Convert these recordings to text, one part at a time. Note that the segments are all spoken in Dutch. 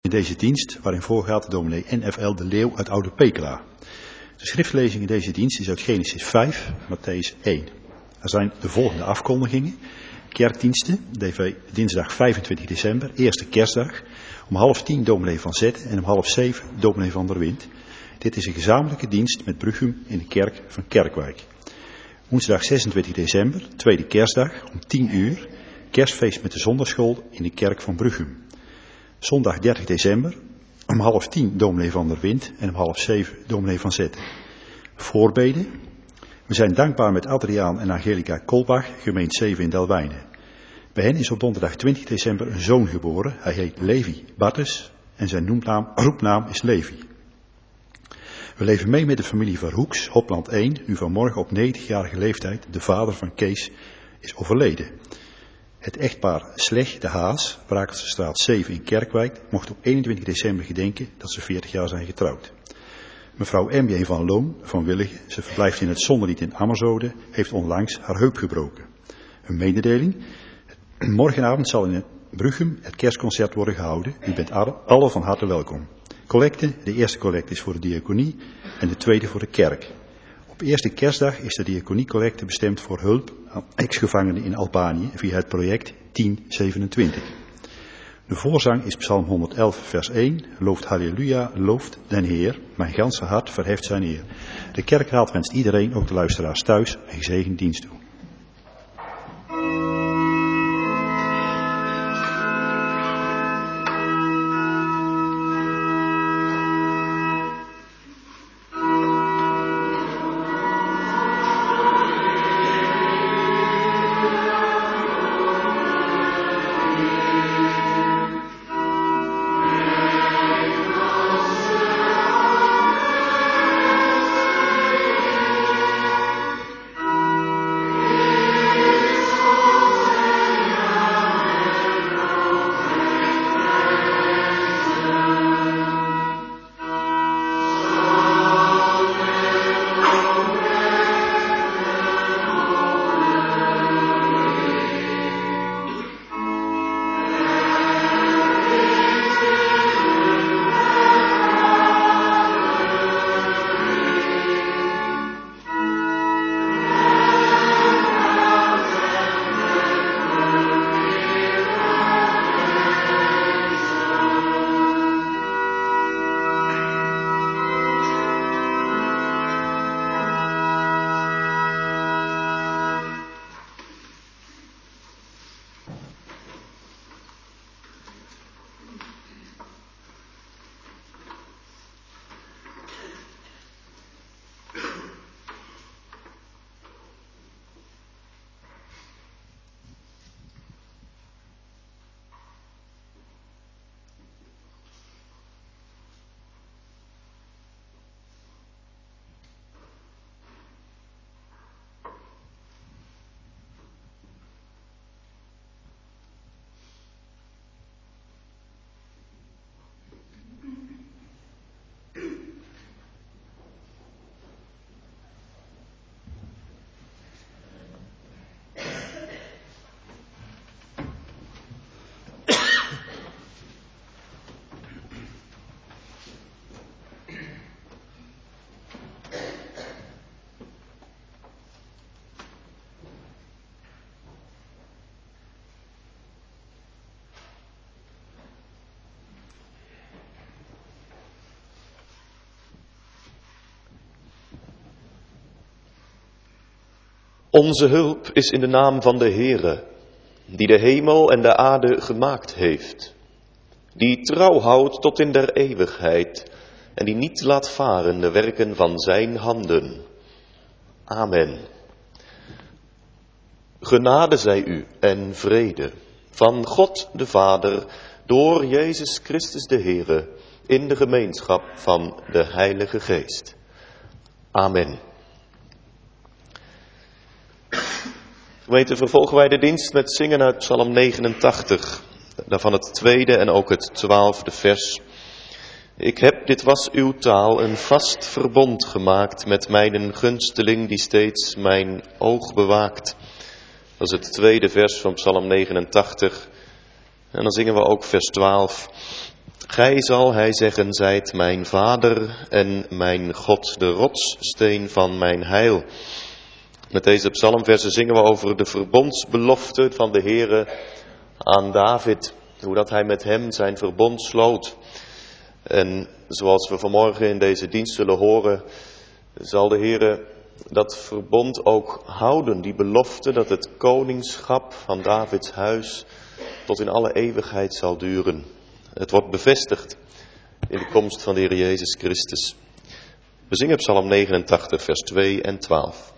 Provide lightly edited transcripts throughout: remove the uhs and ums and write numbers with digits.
in deze dienst, waarin voorgaat dominee NFL de Leeuw uit Oude Pekela. De schriftlezing in deze dienst is uit Genesis 5, Mattheüs 1. Er zijn de volgende afkondigingen. Kerkdiensten, dinsdag 25 december, eerste kerstdag. Om 6:30 dominee van Zetten en om 6:30 dominee van der Wind. Dit is een gezamenlijke dienst met Bruchem in de kerk van Kerkwijk. Woensdag 26 december, tweede kerstdag, om 10:00, kerstfeest met de zondagschool in de kerk van Bruchem. Zondag 30 december, om 9:30 dominee van der Wind en om 6:30 dominee van Zetten. Voorbeden. We zijn dankbaar met Adriaan en Angelica Kolbach, gemeente 7 in Delwijnen. Bij hen is op donderdag 20 december een zoon geboren. Hij heet Levi Bartes en zijn roepnaam is Levi. We leven mee met de familie Verhoeks, Hopland 1, nu vanmorgen op 90-jarige leeftijd. De vader van Kees is overleden. Het echtpaar Sleg de Haas, Brakelsestraat 7 in Kerkwijk, mocht op 21 december gedenken dat ze 40 jaar zijn getrouwd. Mevrouw M.J. van Loon van Willigen, ze verblijft in het Zonderlied in Ammerzode, heeft onlangs haar heup gebroken. Een mededeling. Morgenavond zal in Bruchem het kerstconcert worden gehouden. U bent allen van harte welkom. Collecte, de eerste collecte is voor de diaconie en de tweede voor de kerk. Op eerste kerstdag is de diaconiecollecte bestemd voor hulp aan ex-gevangenen in Albanië via het project 1027. De voorzang is Psalm 111 vers 1. Looft halleluja, looft den Heer. Mijn ganse hart verheft zijn eer. De kerkraad wenst iedereen, ook de luisteraars thuis, een gezegend dienst toe. Onze hulp is in de naam van de Heere, die de hemel en de aarde gemaakt heeft, die trouw houdt tot in der eeuwigheid en die niet laat varen de werken van zijn handen. Amen. Genade zij u en vrede van God de Vader door Jezus Christus de Heere in de gemeenschap van de Heilige Geest. Amen. Gemeente, vervolgen wij de dienst met zingen uit Psalm 89, daarvan het tweede en ook het 12e vers. Ik heb, dit was uw taal, een vast verbond gemaakt met mijn gunsteling die steeds mijn oog bewaakt. Dat is het tweede vers van Psalm 89. En dan zingen we ook vers 12. Gij zal hij zeggen, zijt mijn vader en mijn God, de rotssteen van mijn heil. Met deze psalmversen zingen we over de verbondsbelofte van de Heere aan David. Hoe dat hij met hem zijn verbond sloot. En zoals we vanmorgen in deze dienst zullen horen, zal de Heere dat verbond ook houden. Die belofte dat het koningschap van Davids huis tot in alle eeuwigheid zal duren. Het wordt bevestigd in de komst van de Heer Jezus Christus. We zingen Psalm 89, vers 2 en 12.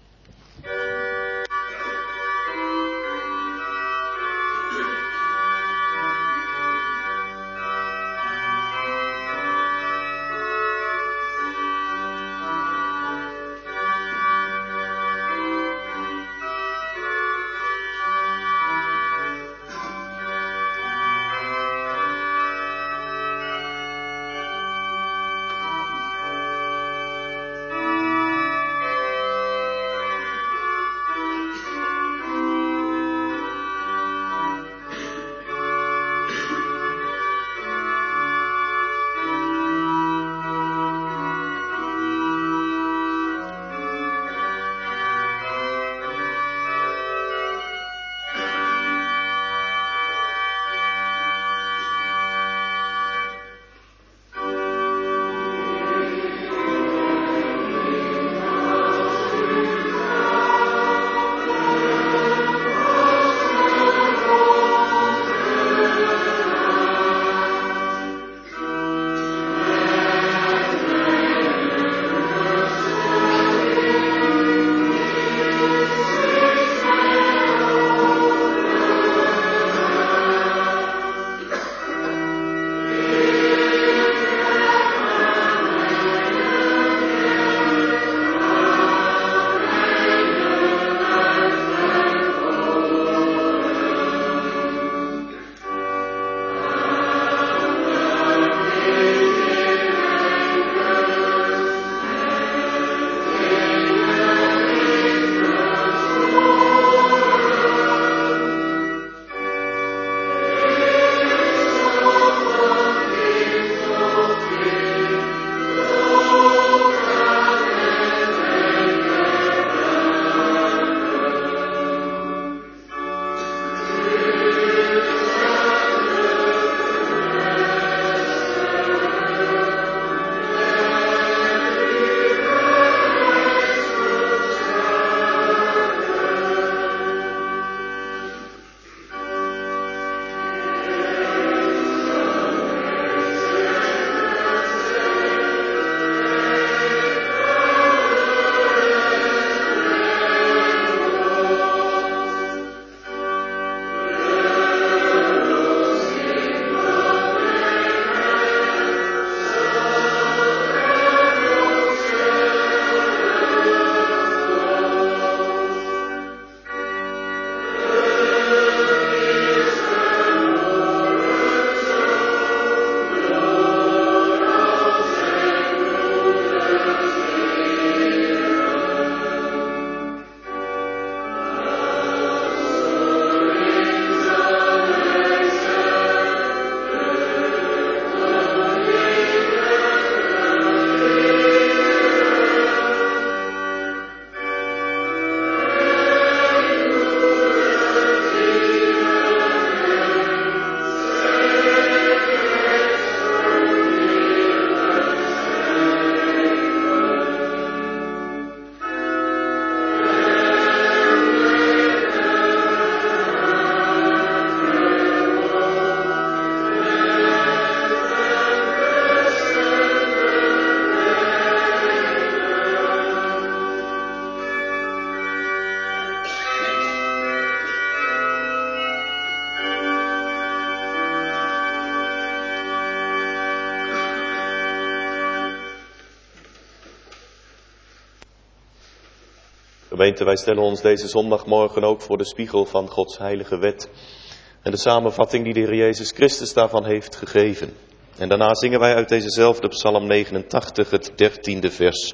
Gemeente, wij stellen ons deze zondagmorgen ook voor de spiegel van Gods heilige wet en de samenvatting die de Heer Jezus Christus daarvan heeft gegeven. En daarna zingen wij uit dezezelfde Psalm 89 het 13e vers.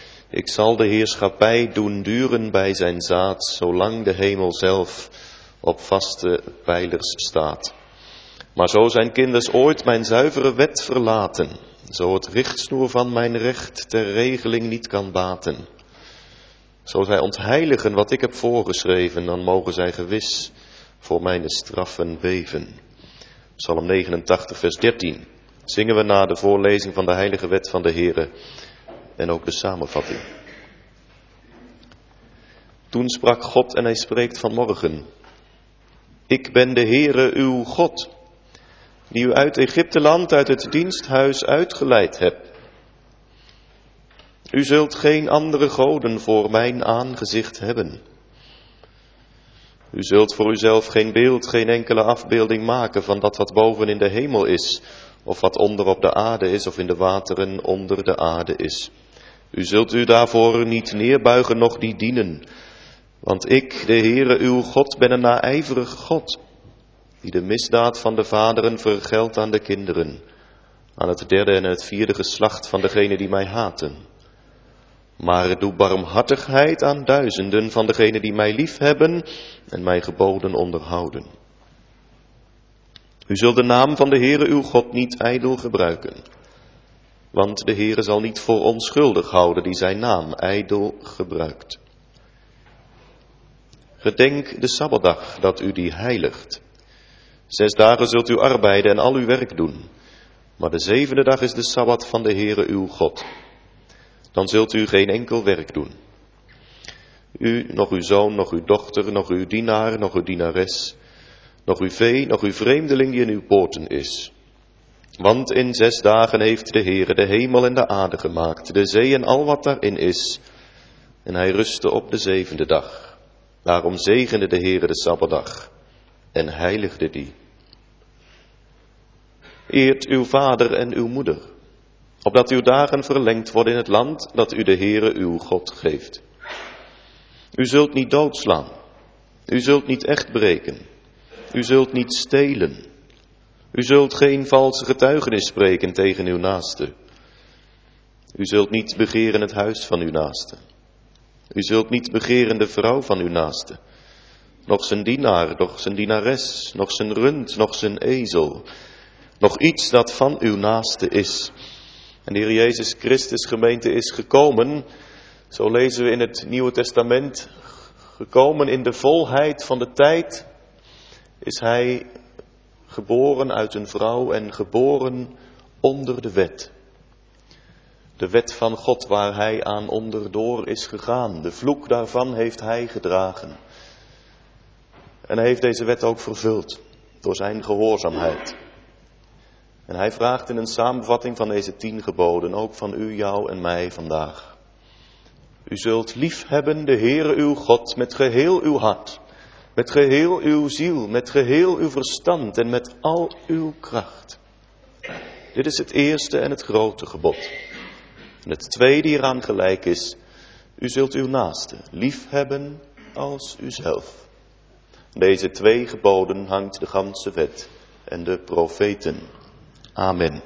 Ik zal de heerschappij doen duren bij zijn zaad, zolang de hemel zelf op vaste pijlers staat. Maar zo zijn kinders ooit mijn zuivere wet verlaten, zo het richtsnoer van mijn recht ter regeling niet kan baten. Zo zij ontheiligen wat ik heb voorgeschreven, dan mogen zij gewis voor mijn straffen beven. Psalm 89 vers 13 zingen we na de voorlezing van de heilige wet van de Heere en ook de samenvatting. Toen sprak God en hij spreekt vanmorgen. Ik ben de Heere uw God, die u uit Egypteland, uit het diensthuis uitgeleid heb. U zult geen andere goden voor mijn aangezicht hebben. U zult voor uzelf geen beeld, geen enkele afbeelding maken van dat wat boven in de hemel is, of wat onder op de aarde is, of in de wateren onder de aarde is. U zult u daarvoor niet neerbuigen, noch die dienen. Want ik, de Heere uw God, ben een naijverige God, die de misdaad van de vaderen vergeldt aan de kinderen, aan het derde en het vierde geslacht van degenen die mij haten. Maar doe barmhartigheid aan duizenden van degenen die mij liefhebben en mijn geboden onderhouden. U zult de naam van de Heere uw God niet ijdel gebruiken, want de Heere zal niet voor onschuldig houden die zijn naam ijdel gebruikt. Gedenk de Sabbatdag dat u die heiligt. 6 dagen zult u arbeiden en al uw werk doen, maar de 7e dag is de Sabbat van de Heere uw God. Dan zult u geen enkel werk doen. U, nog uw zoon, nog uw dochter, nog uw dienaar, nog uw dienares, nog uw vee, nog uw vreemdeling die in uw poorten is. Want in 6 dagen heeft de Heere de hemel en de aarde gemaakt, de zee en al wat daarin is. En hij rustte op de 7e dag. Daarom zegende de Heere de Sabbatdag en heiligde die. Eert uw vader en uw moeder, opdat uw dagen verlengd worden in het land dat u de Heere uw God geeft. U zult niet doodslaan, u zult niet echt breken, u zult niet stelen, u zult geen valse getuigenis spreken tegen uw naaste. U zult niet begeren het huis van uw naaste. U zult niet begeren de vrouw van uw naaste, nog zijn dienaar, nog zijn dienares, nog zijn rund, nog zijn ezel, nog iets dat van uw naaste is. En de Heer Jezus Christus, gemeente, is gekomen, zo lezen we in het Nieuwe Testament, gekomen in de volheid van de tijd, is hij geboren uit een vrouw en geboren onder de wet. De wet van God waar hij aan onderdoor is gegaan. De vloek daarvan heeft hij gedragen. En hij heeft deze wet ook vervuld door zijn gehoorzaamheid. En hij vraagt in een samenvatting van deze 10 geboden, ook van u, jou en mij vandaag. U zult liefhebben de Heere uw God met geheel uw hart, met geheel uw ziel, met geheel uw verstand en met al uw kracht. Dit is het eerste en het grote gebod. En het tweede hieraan gelijk is, u zult uw naaste liefhebben als uzelf. Deze 2 geboden hangt de ganse wet en de profeten. Amen.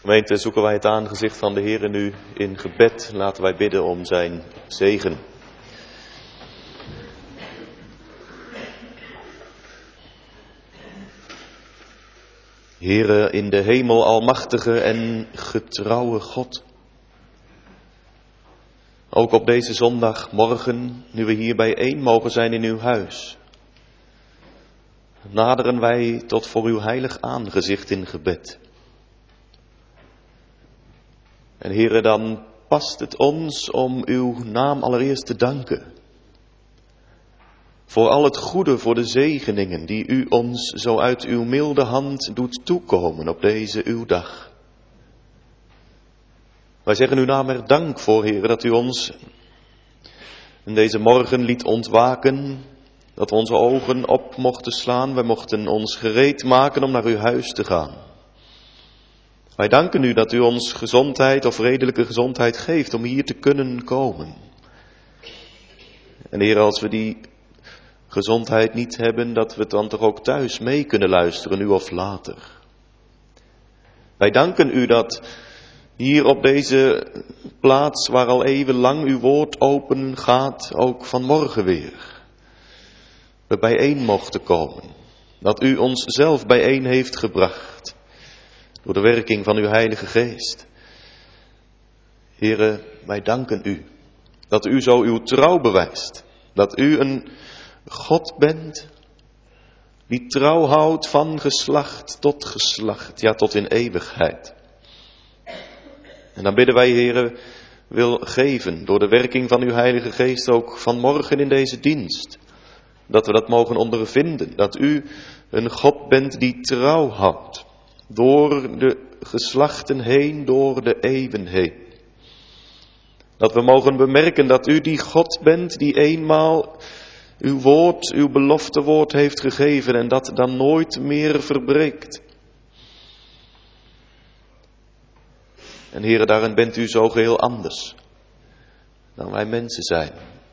Gemeente, zoeken wij het aangezicht van de Heer nu in gebed. Laten wij bidden om zijn zegen. Heere in de hemel, almachtige en getrouwe God. Ook op deze zondagmorgen, nu we hier bijeen mogen zijn in uw huis, naderen wij tot voor uw heilig aangezicht in gebed. En Heere, dan past het ons om uw naam allereerst te danken. Voor al het goede, voor de zegeningen die u ons zo uit uw milde hand doet toekomen op deze uw dag. Wij zeggen uw naam er dank voor, Heere, dat u ons in deze morgen liet ontwaken, dat we onze ogen op mochten slaan, wij mochten ons gereed maken om naar uw huis te gaan. Wij danken u dat u ons gezondheid of redelijke gezondheid geeft om hier te kunnen komen. En Heer, als we die gezondheid niet hebben, dat we het dan toch ook thuis mee kunnen luisteren, nu of later. Wij danken u dat hier op deze plaats, waar al eeuwenlang uw woord open gaat, ook vanmorgen weer, we bijeen mochten komen. Dat u ons zelf bijeen heeft gebracht, door de werking van uw Heilige Geest. Heere, wij danken u, dat u zo uw trouw bewijst, dat u een God bent, die trouw houdt van geslacht tot geslacht, ja tot in eeuwigheid. En dan bidden wij, Heere, wil geven door de werking van uw Heilige Geest ook vanmorgen in deze dienst. Dat we dat mogen ondervinden, dat u een God bent die trouw houdt. Door de geslachten heen, door de eeuwen heen. Dat we mogen bemerken dat u die God bent die eenmaal uw woord, uw beloftewoord heeft gegeven en dat dan nooit meer verbreekt. En Heere, daarin bent u zo geheel anders dan wij mensen zijn.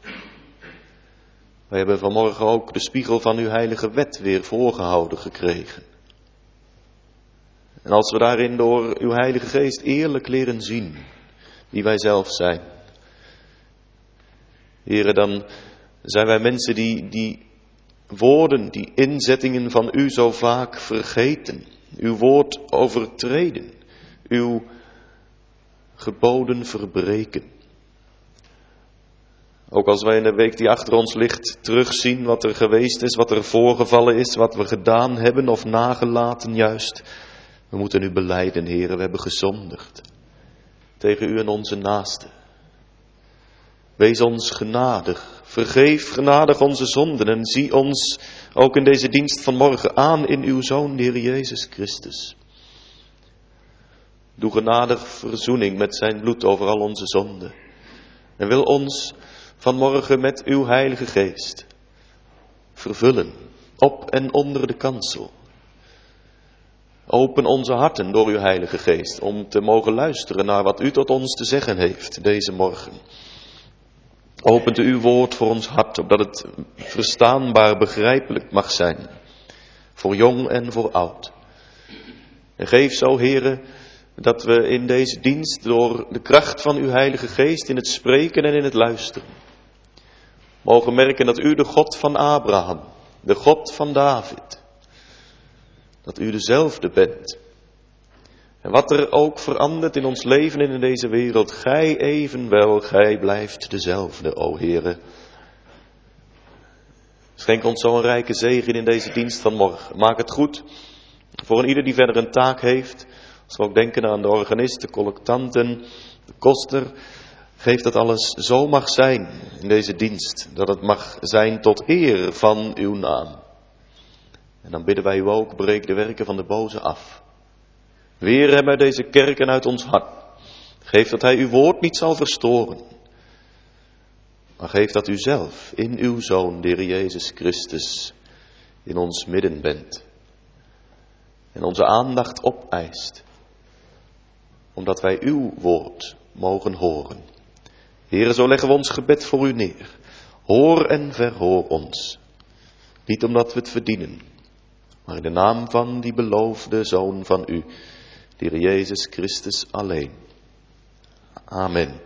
Wij hebben vanmorgen ook de spiegel van uw heilige wet weer voorgehouden gekregen. En als we daarin door uw Heilige Geest eerlijk leren zien wie wij zelf zijn, Heere, dan zijn wij mensen die woorden, die inzettingen van u zo vaak vergeten, uw woord overtreden, uw geboden verbreken. Ook als wij in de week die achter ons ligt terugzien wat er geweest is, wat er voorgevallen is, wat we gedaan hebben of nagelaten juist. We moeten u belijden, Heere, we hebben gezondigd tegen u en onze naasten. Wees ons genadig, vergeef genadig onze zonden en zie ons ook in deze dienst van morgen aan in uw Zoon, de Heer Jezus Christus. Doe genadig verzoening met zijn bloed over al onze zonden. En wil ons vanmorgen met uw Heilige Geest vervullen, op en onder de kansel. Open onze harten door uw Heilige Geest, om te mogen luisteren naar wat u tot ons te zeggen heeft deze morgen. Opent uw woord voor ons hart, opdat het verstaanbaar, begrijpelijk mag zijn, voor jong en voor oud. En geef zo, Heere, dat we in deze dienst door de kracht van uw Heilige Geest in het spreken en in het luisteren mogen merken dat u de God van Abraham, de God van David, dat u dezelfde bent. En wat er ook verandert in ons leven en in deze wereld, gij evenwel, gij blijft dezelfde, o Heere. Schenk ons zo'n rijke zegen in deze dienst van morgen. Maak het goed voor een ieder die verder een taak heeft. Als we ook denken aan de organist, de collectanten, de koster. Geef dat alles zo mag zijn in deze dienst. Dat het mag zijn tot eer van uw naam. En dan bidden wij u ook, breek de werken van de boze af. Weer hem uit deze kerk en uit ons hart. Geef dat hij uw woord niet zal verstoren. Maar geef dat u zelf in uw Zoon, de Heer Jezus Christus, in ons midden bent. En onze aandacht opeist. Omdat wij uw woord mogen horen. Heere, zo leggen we ons gebed voor u neer. Hoor en verhoor ons. Niet omdat we het verdienen, maar in de naam van die beloofde Zoon van u, de Heer Jezus Christus alleen. Amen.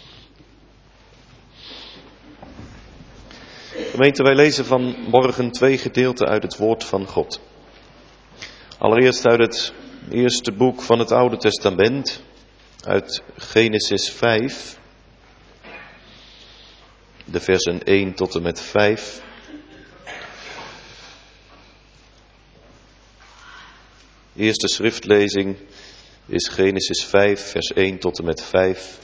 Gemeente, wij lezen vanmorgen 2 gedeelten uit het woord van God. Allereerst uit het eerste boek van het Oude Testament, uit Genesis 5, de versen 1 tot en met 5. De eerste schriftlezing is Genesis 5, vers 1 tot en met 5.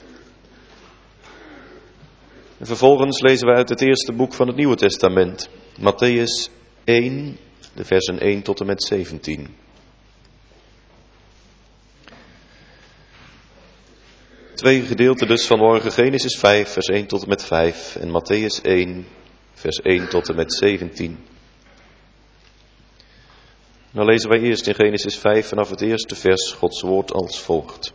En vervolgens lezen we uit het eerste boek van het Nieuwe Testament, Mattheüs 1, de versen 1 tot en met 17. Twee gedeelten dus vanmorgen, Genesis 5, vers 1 tot en met 5 en Mattheüs 1, vers 1 tot en met 17. Nou lezen wij eerst in Genesis 5 vanaf het eerste vers Gods woord als volgt.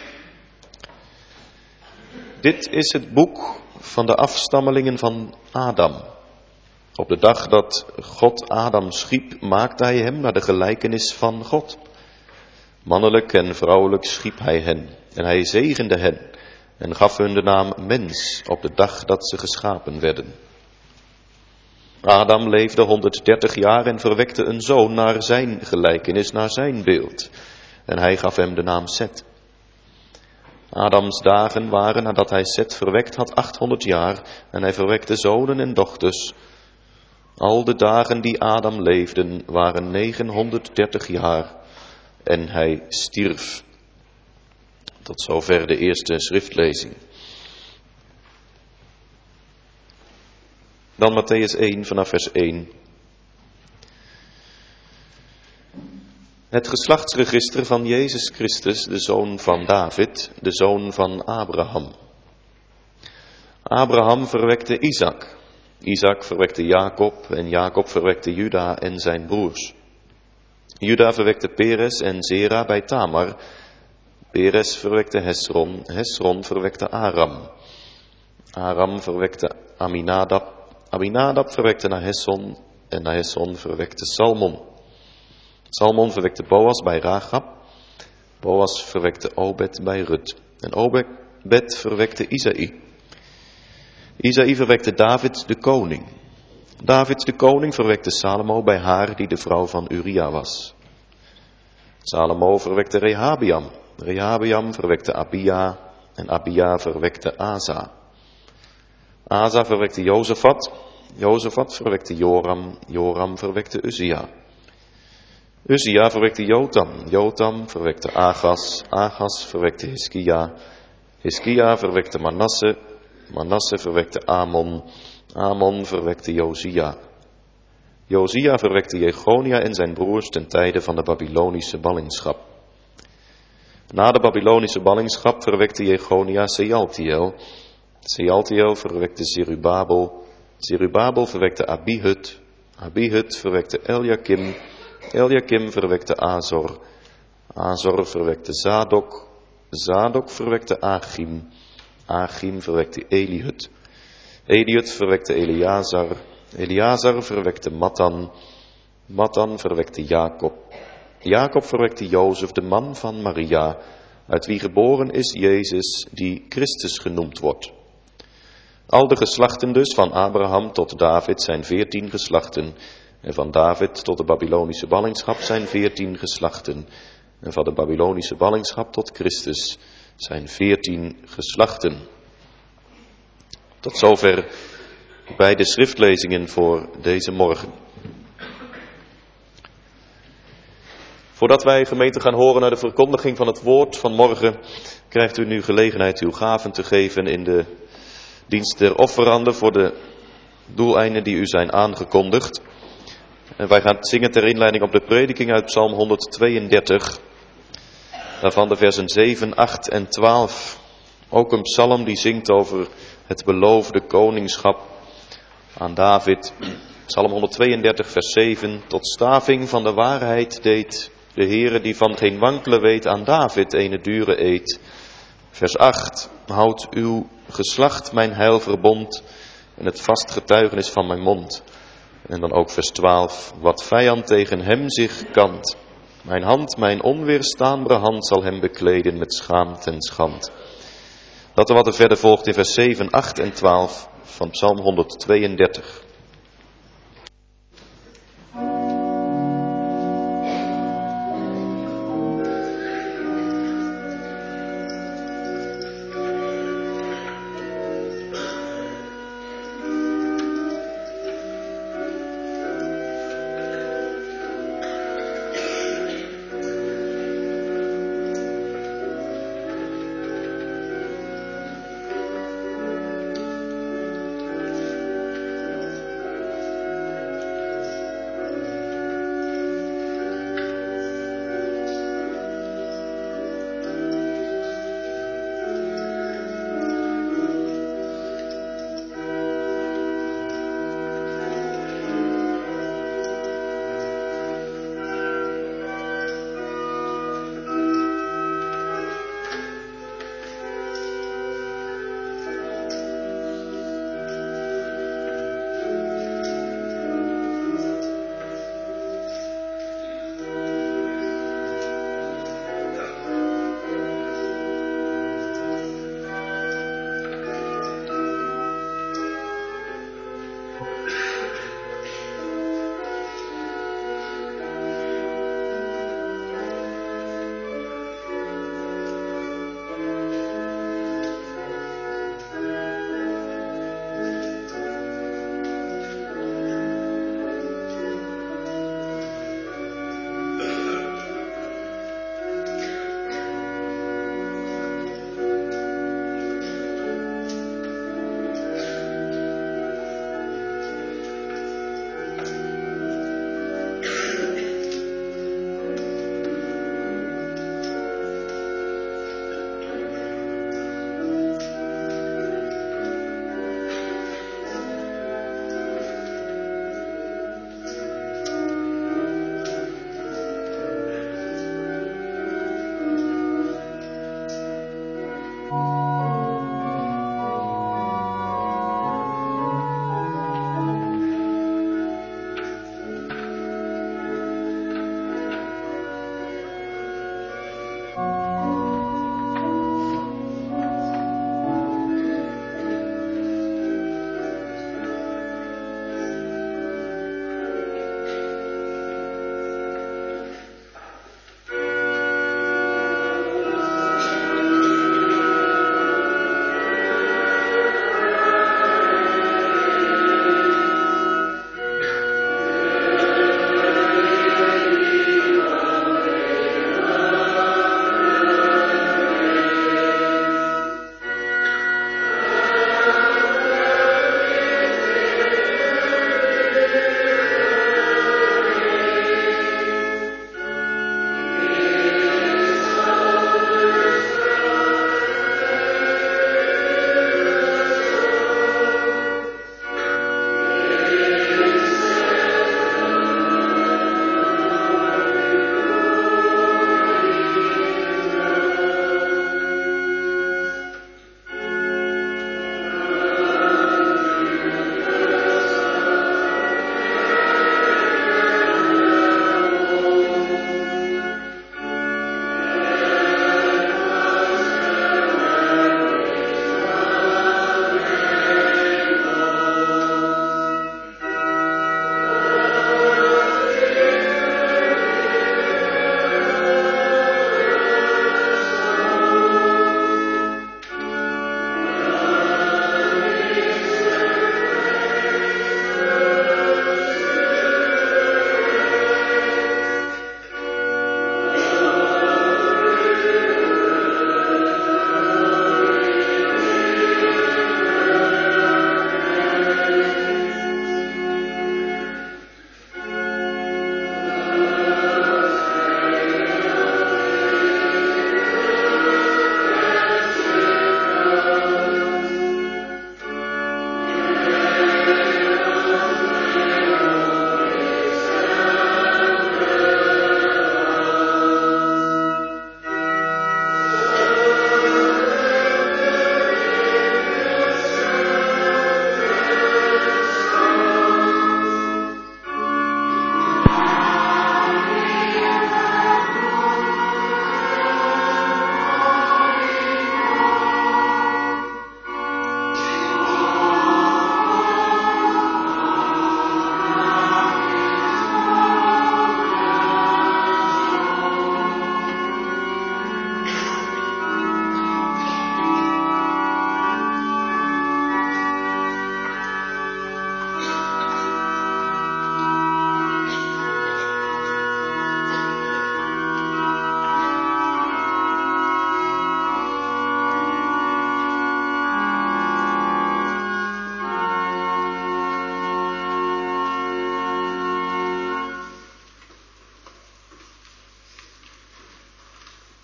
Dit is het boek van de afstammelingen van Adam. Op de dag dat God Adam schiep, maakte hij hem naar de gelijkenis van God. Mannelijk en vrouwelijk schiep hij hen en hij zegende hen en gaf hun de naam mens op de dag dat ze geschapen werden. Adam leefde 130 jaar en verwekte een zoon naar zijn gelijkenis, naar zijn beeld. En hij gaf hem de naam Set. Adams dagen waren, nadat hij Set verwekt had, 800 jaar en hij verwekte zonen en dochters. Al de dagen die Adam leefde waren 930 jaar en hij stierf. Tot zover de eerste schriftlezing. Dan Mattheüs 1 vanaf vers 1. Het geslachtsregister van Jezus Christus, de zoon van David, de zoon van Abraham. Abraham verwekte Isaac. Isaac verwekte Jacob en Jacob verwekte Juda en zijn broers. Juda verwekte Peres en Zera bij Tamar. Peres verwekte Hesron. Hesron verwekte Aram. Aram verwekte Aminadab. Aminadab verwekte Nahesson en Nahesson verwekte Salmon. Salmon verwekte Boas bij Rachab. Boas verwekte Obed bij Rut. En Obed verwekte Isaï. Isaï verwekte David de koning. David de koning verwekte Salomo bij haar die de vrouw van Uria was. Salomo verwekte Rehabiam. Rehabiam verwekte Abia en Abia verwekte Asa. Asa verwekte Jozefat. Jozefat verwekte Joram. Joram verwekte Uzia. Uzia verwekte Jotam. Jotam verwekte Agas. Agas verwekte Hiskia. Hiskia verwekte Manasse. Manasse verwekte Amon. Amon verwekte Josia. Josia verwekte Jegonia en zijn broers ten tijde van de Babylonische ballingschap. Na de Babylonische ballingschap verwekte Jegonia Sealtiel. Sealtiel verwekte Zerubabel. Zerubabel verwekte Abihud. Abihud verwekte Eliakim. Eliakim verwekte Azor. Azor verwekte Zadok. Zadok verwekte Achim. Achim verwekte Elihud. Elihud verwekte Eleazar. Eleazar verwekte Mattan. Mattan verwekte Jacob. Jacob verwekte Jozef, de man van Maria, uit wie geboren is Jezus, die Christus genoemd wordt. Al de geslachten dus van Abraham tot David zijn 14 geslachten. En van David tot de Babylonische ballingschap zijn 14 geslachten. En van de Babylonische ballingschap tot Christus zijn 14 geslachten. Tot zover bij de schriftlezingen voor deze morgen. Voordat wij gemeente gaan horen naar de verkondiging van het woord van morgen, krijgt u nu gelegenheid uw gaven te geven in de dienst der offeranden voor de doeleinden die u zijn aangekondigd. En wij gaan zingen ter inleiding op de prediking uit Psalm 132, waarvan de versen 7, 8 en 12. Ook een psalm die zingt over het beloofde koningschap aan David. Psalm 132 vers 7. Tot staving van de waarheid deed de Heere die van geen wankelen weet aan David ene dure eed. Vers 8. Houd uw geslacht mijn heilverbond en het vast getuigenis van mijn mond. En dan ook vers 12. Wat vijand tegen hem zich kant, Mijn hand, mijn onweerstaanbare hand zal hem bekleden met schaamte en schand. Dat er wat er verder volgt in vers 7, 8 en 12 van Psalm 132.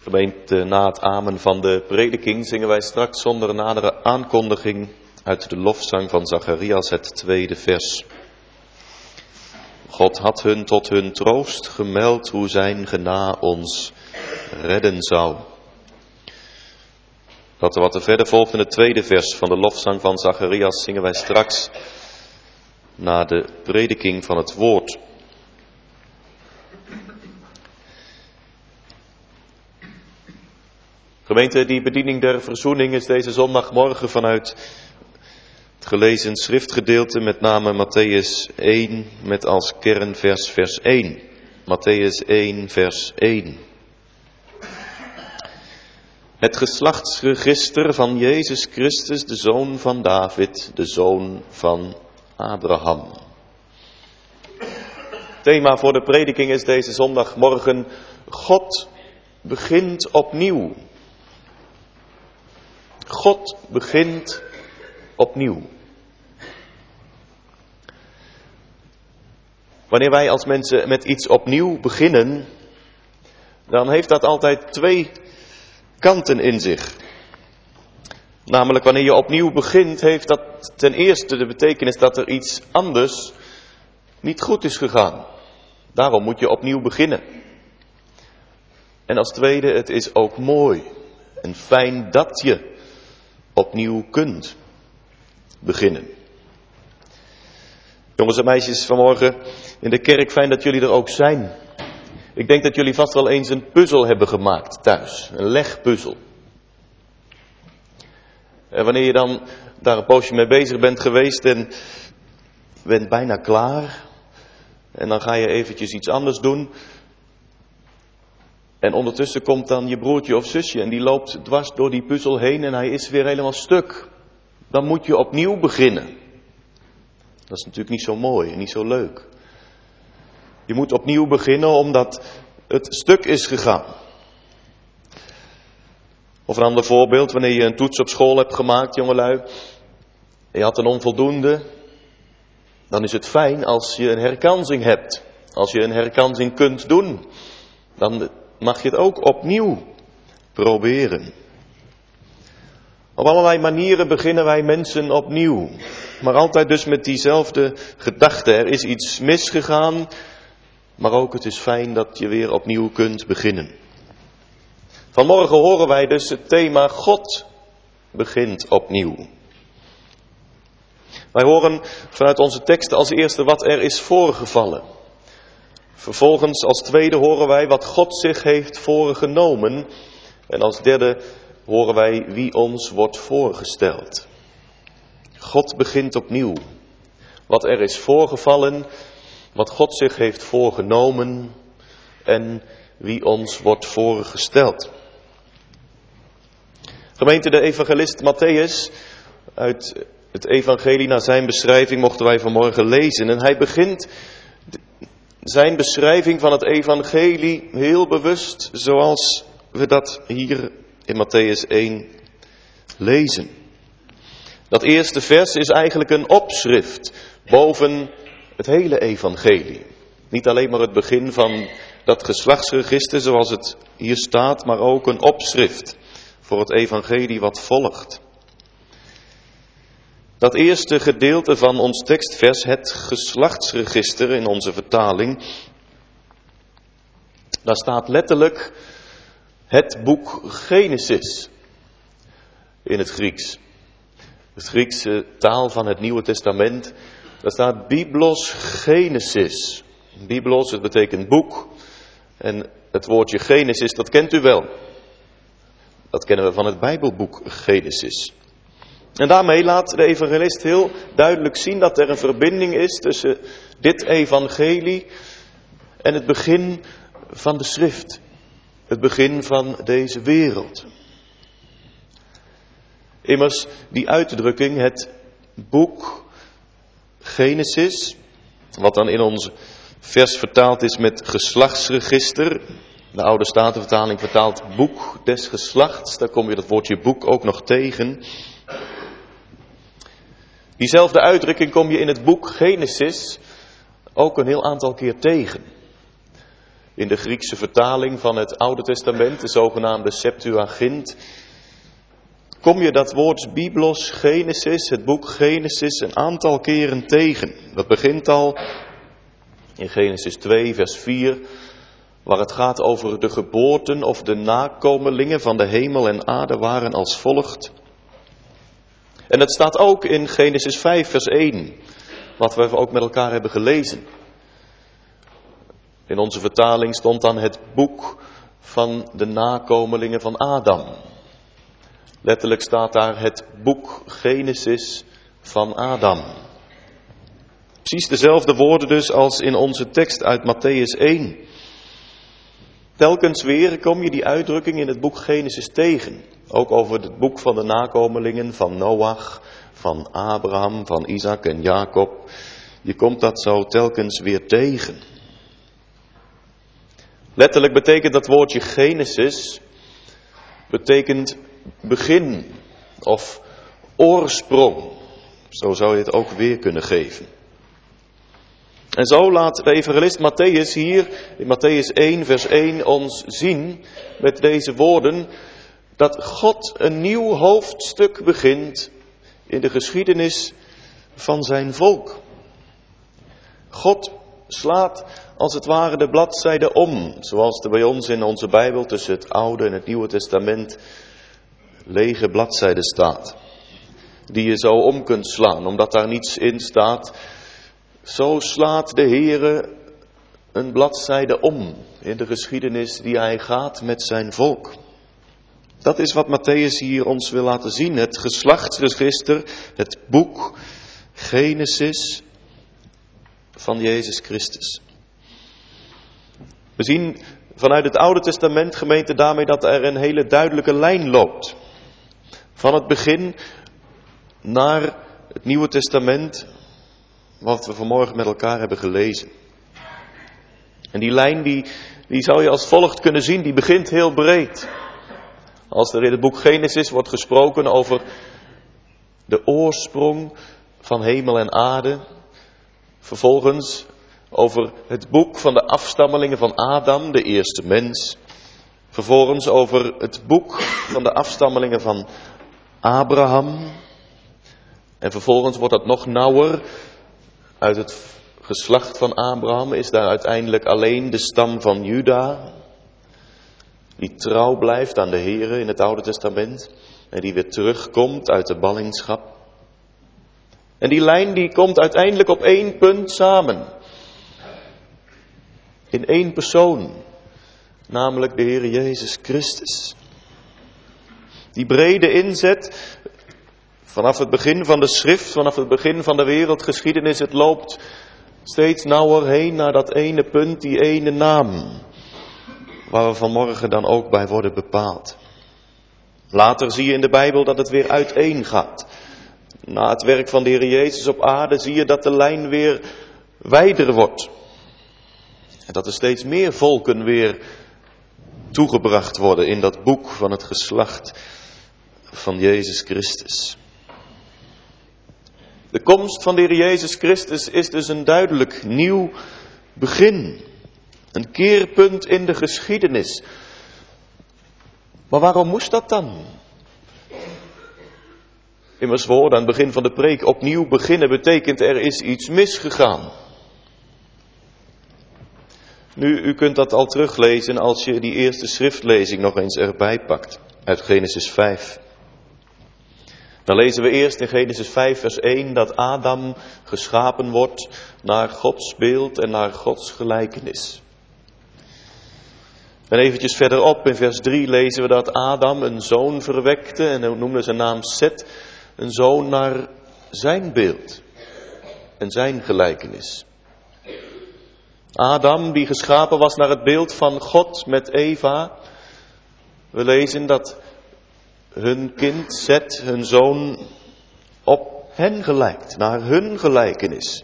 Gemeente, na het amen van de prediking zingen wij straks zonder nadere aankondiging uit de lofzang van Zacharias het 2e vers. God had hun tot hun troost gemeld hoe zijn gena ons redden zou. Dat wat er verder volgt in het 2e vers van de lofzang van Zacharias zingen wij straks na de prediking van het woord. Gemeente, die bediening der verzoening is deze zondagmorgen vanuit het gelezen schriftgedeelte, met name Matthäus 1, met als kernvers vers 1. Matthäus 1, vers 1. Het geslachtsregister van Jezus Christus, de zoon van David, de zoon van Abraham. Thema voor de prediking is deze zondagmorgen: God begint opnieuw. God begint opnieuw. Wanneer wij als mensen met iets opnieuw beginnen, dan heeft dat altijd twee kanten in zich. Namelijk, wanneer je opnieuw begint, heeft dat ten eerste de betekenis dat er iets anders niet goed is gegaan. Daarom moet je opnieuw beginnen. En als tweede, het is ook mooi en fijn dat je opnieuw kunt beginnen. Jongens en meisjes, vanmorgen in de kerk, fijn dat jullie er ook zijn. Ik denk dat jullie vast wel eens een puzzel hebben gemaakt thuis, een legpuzzel. En wanneer je dan daar een poosje mee bezig bent geweest en bent bijna klaar, en dan ga je eventjes iets anders doen, en ondertussen komt dan je broertje of zusje en die loopt dwars door die puzzel heen en hij is weer helemaal stuk. Dan moet je opnieuw beginnen. Dat is natuurlijk niet zo mooi en niet zo leuk. Je moet opnieuw beginnen omdat het stuk is gegaan. Of een ander voorbeeld, wanneer je een toets op school hebt gemaakt, jongelui, en je had een onvoldoende, dan is het fijn als je een herkansing hebt. Als je een herkansing kunt doen, dan mag je het ook opnieuw proberen. Op allerlei manieren beginnen wij mensen opnieuw. Maar altijd dus met diezelfde gedachte. Er is iets misgegaan, maar ook het is fijn dat je weer opnieuw kunt beginnen. Vanmorgen horen wij dus het thema God begint opnieuw. Wij horen vanuit onze teksten als eerste wat er is voorgevallen. Vervolgens als tweede horen wij wat God zich heeft voorgenomen. En als derde horen wij wie ons wordt voorgesteld. God begint opnieuw. Wat er is voorgevallen, wat God zich heeft voorgenomen en wie ons wordt voorgesteld. Gemeente, de evangelist Matthäus, uit het evangelie naar zijn beschrijving mochten wij vanmorgen lezen. En hij begint zijn beschrijving van het evangelie heel bewust zoals we dat hier in Matthäus 1 lezen. Dat eerste vers is eigenlijk een opschrift boven het hele evangelie. Niet alleen maar het begin van dat geslachtsregister zoals het hier staat, maar ook een opschrift voor het evangelie wat volgt. Dat eerste gedeelte van ons tekstvers, het geslachtsregister in onze vertaling, daar staat letterlijk het boek Genesis in het Grieks. De Griekse taal van het Nieuwe Testament, daar staat Biblos Genesis. Biblos, het betekent boek. En het woordje Genesis, dat kent u wel. Dat kennen we van het Bijbelboek Genesis. En daarmee laat de evangelist heel duidelijk zien dat er een verbinding is tussen dit evangelie en het begin van de schrift. Het begin van deze wereld. Immers, die uitdrukking, het boek Genesis, wat dan in ons vers vertaald is met geslachtsregister. De oude Statenvertaling vertaalt boek des geslachts. Daar kom je dat woordje boek ook nog tegen. Diezelfde uitdrukking kom je in het boek Genesis ook een heel aantal keer tegen. in de Griekse vertaling van het Oude Testament, de zogenaamde Septuagint, kom je dat woord Biblos, Genesis, het boek Genesis, een aantal keren tegen. Dat begint al in Genesis 2, vers 4, waar het gaat over de geboorten of de nakomelingen van de hemel en aarde waren als volgt. En het staat ook in Genesis 5, vers 1, wat we ook met elkaar hebben gelezen. In onze vertaling stond dan het boek van de nakomelingen van Adam. Letterlijk staat daar het boek Genesis van Adam. Precies dezelfde woorden dus als in onze tekst uit Mattheüs 1. Telkens weer kom je die uitdrukking in het boek Genesis tegen. Ook over het boek van de nakomelingen van Noach, van Abraham, van Isaac en Jacob. Je komt dat zo telkens weer tegen. Letterlijk betekent dat woordje Genesis, betekent begin of oorsprong. Zo zou je het ook weer kunnen geven. En zo laat de evangelist Mattheüs hier in Mattheüs 1 vers 1 ons zien met deze woorden dat God een nieuw hoofdstuk begint in de geschiedenis van zijn volk. God slaat als het ware de bladzijde om, zoals er bij ons in onze Bijbel tussen het Oude en het Nieuwe Testament lege bladzijde staat. Die je zo om kunt slaan, omdat daar niets in staat. Zo slaat de Heere een bladzijde om in de geschiedenis die hij gaat met zijn volk. Dat is wat Mattheüs hier ons wil laten zien. Het geslachtsregister, het boek Genesis van Jezus Christus. We zien vanuit het Oude Testament, gemeente, daarmee dat er een hele duidelijke lijn loopt. Van het begin naar het Nieuwe Testament, wat we vanmorgen met elkaar hebben gelezen. En die lijn die zou je als volgt kunnen zien, die begint heel breed. Als er in het boek Genesis wordt gesproken over de oorsprong van hemel en aarde. Vervolgens over het boek van de afstammelingen van Adam, de eerste mens. Vervolgens over het boek van de afstammelingen van Abraham. En vervolgens wordt dat nog nauwer. Uit het geslacht van Abraham is daar uiteindelijk alleen de stam van Juda. Die trouw blijft aan de Here in het Oude Testament. En die weer terugkomt uit de ballingschap. En die lijn die komt uiteindelijk op één punt samen. In één persoon. Namelijk de Heer Jezus Christus. Die brede inzet. Vanaf het begin van de schrift, vanaf het begin van de wereldgeschiedenis. Het loopt steeds nauwer heen naar dat ene punt, die ene naam. Waar we vanmorgen dan ook bij worden bepaald. Later zie je in de Bijbel dat het weer uiteen gaat. Na het werk van de Heer Jezus op aarde zie je dat de lijn weer wijder wordt. En dat er steeds meer volken weer toegebracht worden in dat boek van het geslacht van Jezus Christus. De komst van de Heer Jezus Christus is dus een duidelijk nieuw begin. Een keerpunt in de geschiedenis. Maar waarom moest dat dan? Immers, we hoorden aan het begin van de preek, opnieuw beginnen betekent er is iets misgegaan. Nu, u kunt dat al teruglezen als je die eerste schriftlezing nog eens erbij pakt. Uit Genesis 5. Dan lezen we eerst in Genesis 5 vers 1 dat Adam geschapen wordt naar Gods beeld en naar Gods gelijkenis. En eventjes verderop in vers 3 lezen we dat Adam een zoon verwekte en hij noemde zijn naam Set, een zoon naar zijn beeld en zijn gelijkenis. Adam die geschapen was naar het beeld van God met Eva. We lezen dat hun kind Set, hun zoon, op hen gelijkt, naar hun gelijkenis.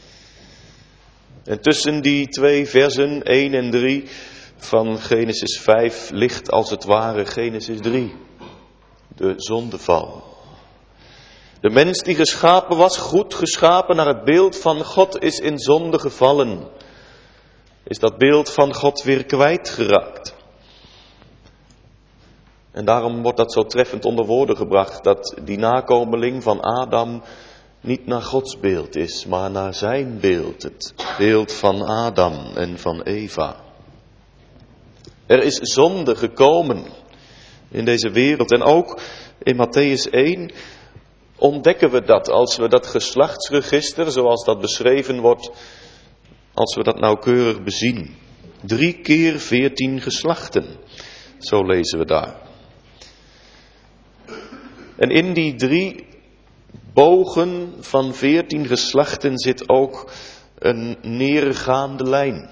En tussen die twee versen 1 en 3 van Genesis 5 ligt als het ware Genesis 3. De zondeval. De mens die geschapen was, goed geschapen naar het beeld van God, is in zonde gevallen. is dat beeld van God weer kwijtgeraakt. En daarom wordt dat zo treffend onder woorden gebracht, dat die nakomeling van Adam niet naar Gods beeld is, maar naar zijn beeld. Het beeld van Adam en van Eva. Er is zonde gekomen in deze wereld. En ook in Mattheüs 1 ontdekken we dat als we dat geslachtsregister, zoals dat beschreven wordt, als we dat nauwkeurig bezien. 3 keer 14 geslachten, zo lezen we daar. En in die 3 bogen van 14 geslachten zit ook een neergaande lijn.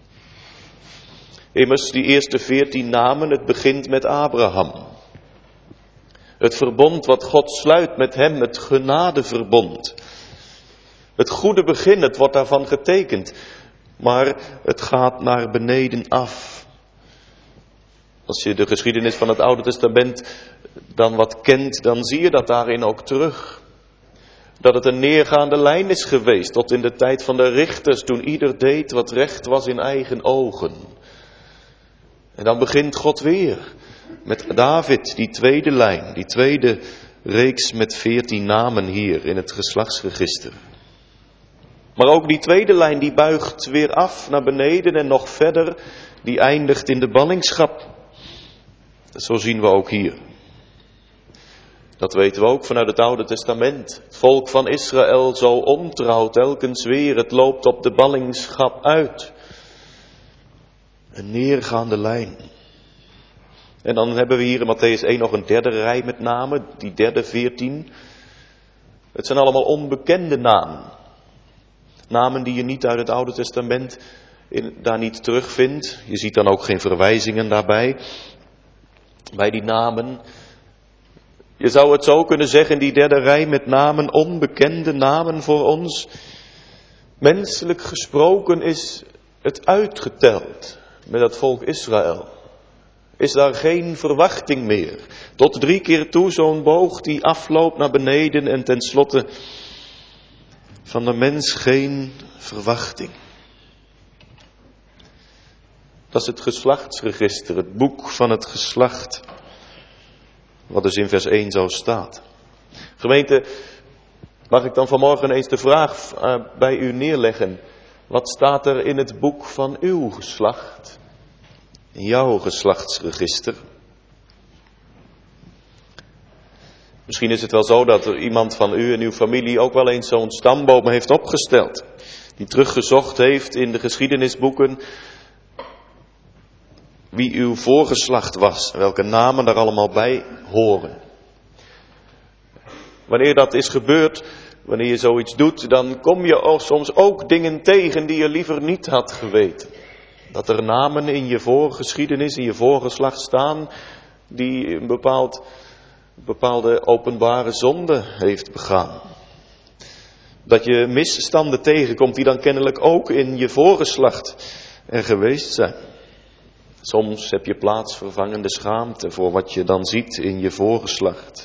Immers, die eerste 14 namen, het begint met Abraham. Het verbond wat God sluit met hem, het genadeverbond. Het goede begin, het wordt daarvan getekend. Maar het gaat naar beneden af. Als je de geschiedenis van het Oude Testament dan wat kent, dan zie je dat daarin ook terug. Dat het een neergaande lijn is geweest tot in de tijd van de richters, toen ieder deed wat recht was in eigen ogen. En dan begint God weer met David, die tweede lijn, die tweede reeks met 14 namen hier in het geslachtsregister. Maar ook die tweede lijn die buigt weer af naar beneden en nog verder, die eindigt in de ballingschap. Zo zien we ook hier. Dat weten we ook vanuit het Oude Testament. Het volk van Israël zo ontrouw telkens weer, het loopt op de ballingschap uit. Een neergaande lijn. En dan hebben we hier in Mattheüs 1 nog een derde rij met namen, die derde 14. Het zijn allemaal onbekende namen. Namen die je niet uit het Oude Testament daar niet terugvindt. Je ziet dan ook geen verwijzingen daarbij. Bij die namen. Je zou het zo kunnen zeggen, die derde rij met namen, onbekende namen voor ons. Menselijk gesproken is het uitgeteld met het volk Israël. Is daar geen verwachting meer. Tot 3 keer toe zo'n boog die afloopt naar beneden en tenslotte van de mens geen verwachting. Dat is het geslachtsregister, het boek van het geslacht. Wat dus in vers 1 zo staat. Gemeente, mag ik dan vanmorgen eens de vraag bij u neerleggen. Wat staat er in het boek van uw geslacht? In jouw geslachtsregister? Misschien is het wel zo dat er iemand van u en uw familie ook wel eens zo'n stamboom heeft opgesteld. Die teruggezocht heeft in de geschiedenisboeken wie uw voorgeslacht was. Welke namen daar allemaal bij horen. Wanneer dat is gebeurd, wanneer je zoiets doet, dan kom je soms ook dingen tegen die je liever niet had geweten. Dat er namen in je voorgeschiedenis, in je voorgeslacht staan, die een bepaalde openbare zonde heeft begaan. Dat je misstanden tegenkomt die dan kennelijk ook in je voorgeslacht er geweest zijn. Soms heb je plaatsvervangende schaamte voor wat je dan ziet in je voorgeslacht.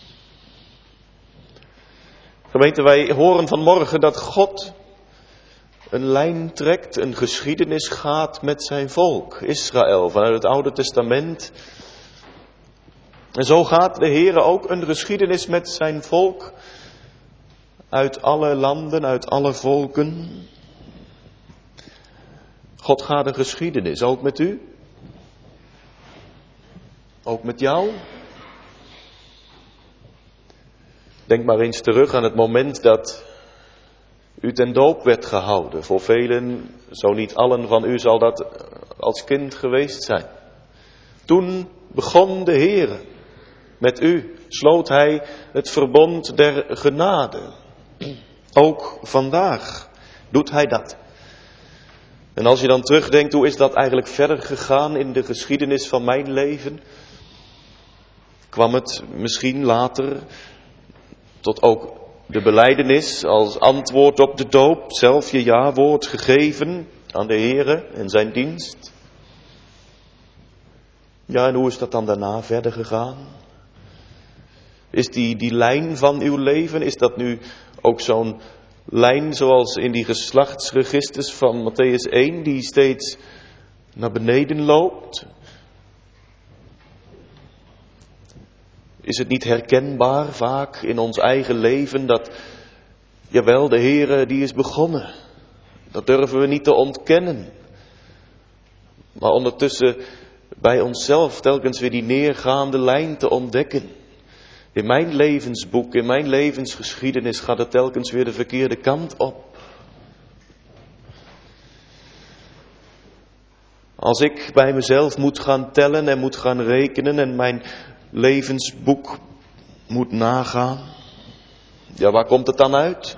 Gemeente, wij horen vanmorgen dat God een lijn trekt, een geschiedenis gaat met zijn volk, Israël, vanuit het Oude Testament. En zo gaat de Heere ook een geschiedenis met zijn volk uit alle landen, uit alle volken. God gaat een geschiedenis, ook met u. Ook met jou. Denk maar eens terug aan het moment dat u ten doop werd gehouden. Voor velen, zo niet allen van u, zal dat als kind geweest zijn. Toen begon de Heere met u, sloot hij het verbond der genade. Ook vandaag doet hij dat. En als je dan terugdenkt, hoe is dat eigenlijk verder gegaan in de geschiedenis van mijn leven? Kwam het misschien later tot ook de belijdenis als antwoord op de doop, zelf je ja-woord gegeven aan de Heere en zijn dienst? Ja, en hoe is dat dan daarna verder gegaan? Is die lijn van uw leven, is dat nu ook zo'n lijn zoals in die geslachtsregisters van Mattheüs 1 die steeds naar beneden loopt? Is het niet herkenbaar vaak in ons eigen leven dat, jawel, de Heere die is begonnen. Dat durven we niet te ontkennen. Maar ondertussen bij onszelf telkens weer die neergaande lijn te ontdekken. In mijn levensboek, in mijn levensgeschiedenis gaat het telkens weer de verkeerde kant op. Als ik bij mezelf moet gaan tellen en moet gaan rekenen en mijn levensboek moet nagaan, ja, waar komt het dan uit?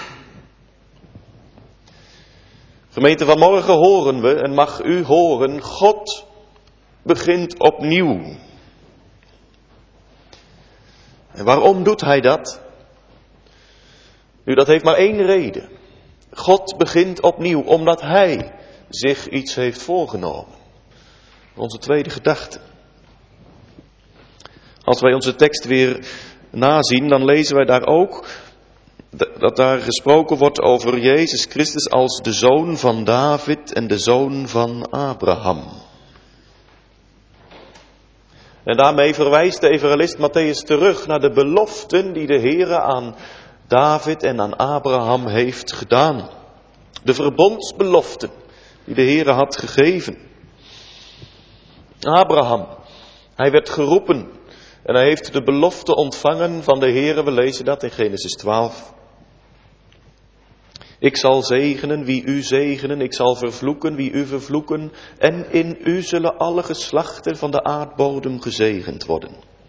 Gemeente, vanmorgen horen we, en mag u horen, God begint opnieuw. En waarom doet hij dat? Nu, dat heeft maar één reden. God begint opnieuw, omdat hij zich iets heeft voorgenomen. Onze tweede gedachte. Als wij onze tekst weer nazien, dan lezen wij daar ook dat daar gesproken wordt over Jezus Christus als de zoon van David en de zoon van Abraham. En daarmee verwijst de evangelist Mattheüs terug naar de beloften die de Heere aan David en aan Abraham heeft gedaan. De verbondsbeloften die de Heere had gegeven. Abraham, hij werd geroepen en hij heeft de belofte ontvangen van de Heere. We lezen dat in Genesis 12. Ik zal zegenen wie u zegenen, ik zal vervloeken wie u vervloeken. En in u zullen alle geslachten van de aardbodem gezegend worden.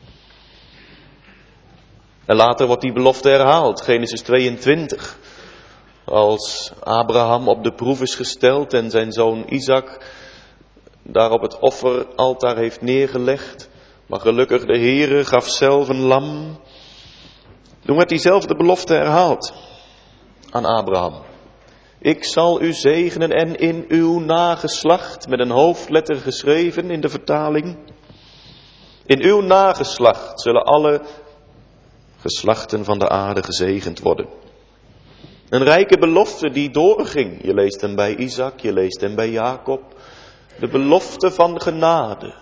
En later wordt die belofte herhaald, Genesis 22. Als Abraham op de proef is gesteld en zijn zoon Isaac daar op het offeraltaar heeft neergelegd. Maar gelukkig de Heere gaf zelf een lam. Toen werd diezelfde belofte herhaald aan Abraham. Ik zal u zegenen en in uw nageslacht, met een hoofdletter geschreven in de vertaling. In uw nageslacht zullen alle geslachten van de aarde gezegend worden. Een rijke belofte die doorging. Je leest hem bij Isaac, je leest hem bij Jacob. De belofte van genade.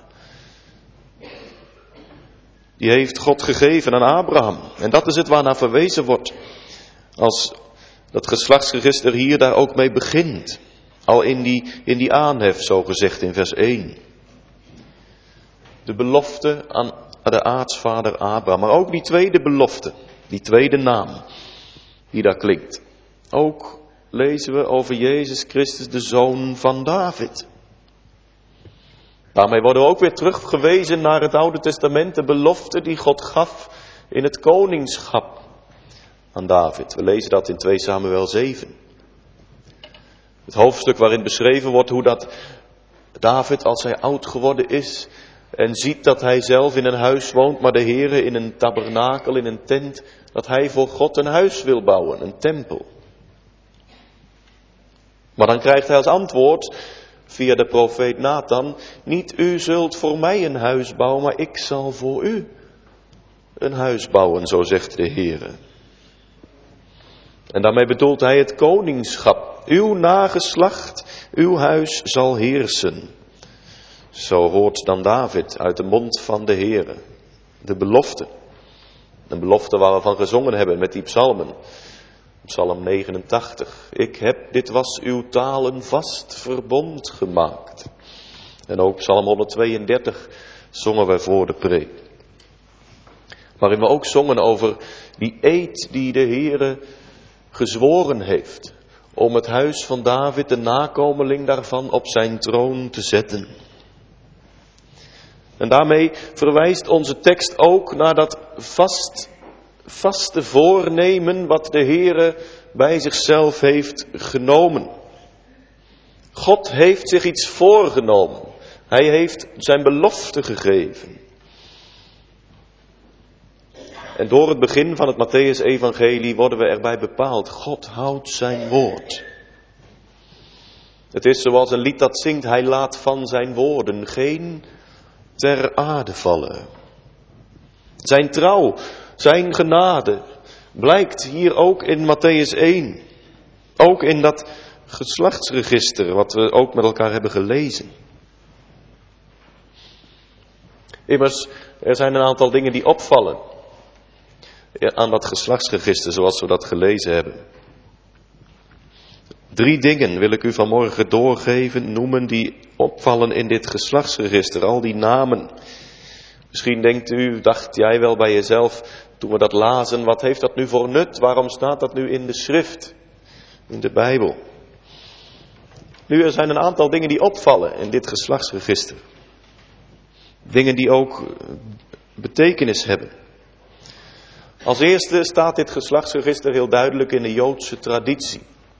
Die heeft God gegeven aan Abraham. En dat is het waarnaar verwezen wordt. Als dat geslachtsregister hier daar ook mee begint. Al in die aanhef, zo gezegd in vers 1. De belofte aan de aartsvader Abraham. Maar ook die tweede belofte. Die tweede naam. Die daar klinkt. Ook lezen we over Jezus Christus, de zoon van David. Daarmee worden we ook weer teruggewezen naar het Oude Testament. De belofte die God gaf in het koningschap aan David. We lezen dat in 2 Samuel 7. Het hoofdstuk waarin beschreven wordt hoe dat David, als hij oud geworden is en ziet dat hij zelf in een huis woont, maar de Heere in een tabernakel, in een tent, dat hij voor God een huis wil bouwen, een tempel. Maar dan krijgt hij als antwoord via de profeet Nathan: niet u zult voor mij een huis bouwen, maar ik zal voor u een huis bouwen, zo zegt de Heere. En daarmee bedoelt hij het koningschap. Uw nageslacht, uw huis zal heersen. Zo hoort dan David uit de mond van de Heere. De belofte. Een belofte waar we van gezongen hebben met die psalmen. Psalm 89. Ik heb, dit was uw talen vast verbond gemaakt. En ook Psalm 132 zongen wij voor de preek. Waarin we ook zongen over die eed die de Heere gezworen heeft. Om het huis van David, de nakomeling daarvan, op zijn troon te zetten. En daarmee verwijst onze tekst ook naar dat vaste voornemen wat de Heere bij zichzelf heeft genomen. God heeft zich iets voorgenomen. Hij heeft zijn belofte gegeven. En door het begin van het Mattheüs-evangelie worden we erbij bepaald. God houdt zijn woord. Het is zoals een lied dat zingt: hij laat van zijn woorden geen ter aarde vallen. Zijn trouw, zijn genade blijkt hier ook in Mattheüs 1. Ook in dat geslachtsregister, wat we ook met elkaar hebben gelezen. Immers, er zijn een aantal dingen die opvallen aan dat geslachtsregister, zoals we dat gelezen hebben. 3 dingen wil ik u vanmorgen doorgeven, noemen, die opvallen in dit geslachtsregister. Al die namen. Misschien dacht jij wel bij jezelf, toen we dat lazen, wat heeft dat nu voor nut? Waarom staat dat nu in de schrift, in de Bijbel? Nu, er zijn een aantal dingen die opvallen in dit geslachtsregister. Dingen die ook betekenis hebben. Als eerste staat dit geslachtsregister heel duidelijk in de Joodse traditie.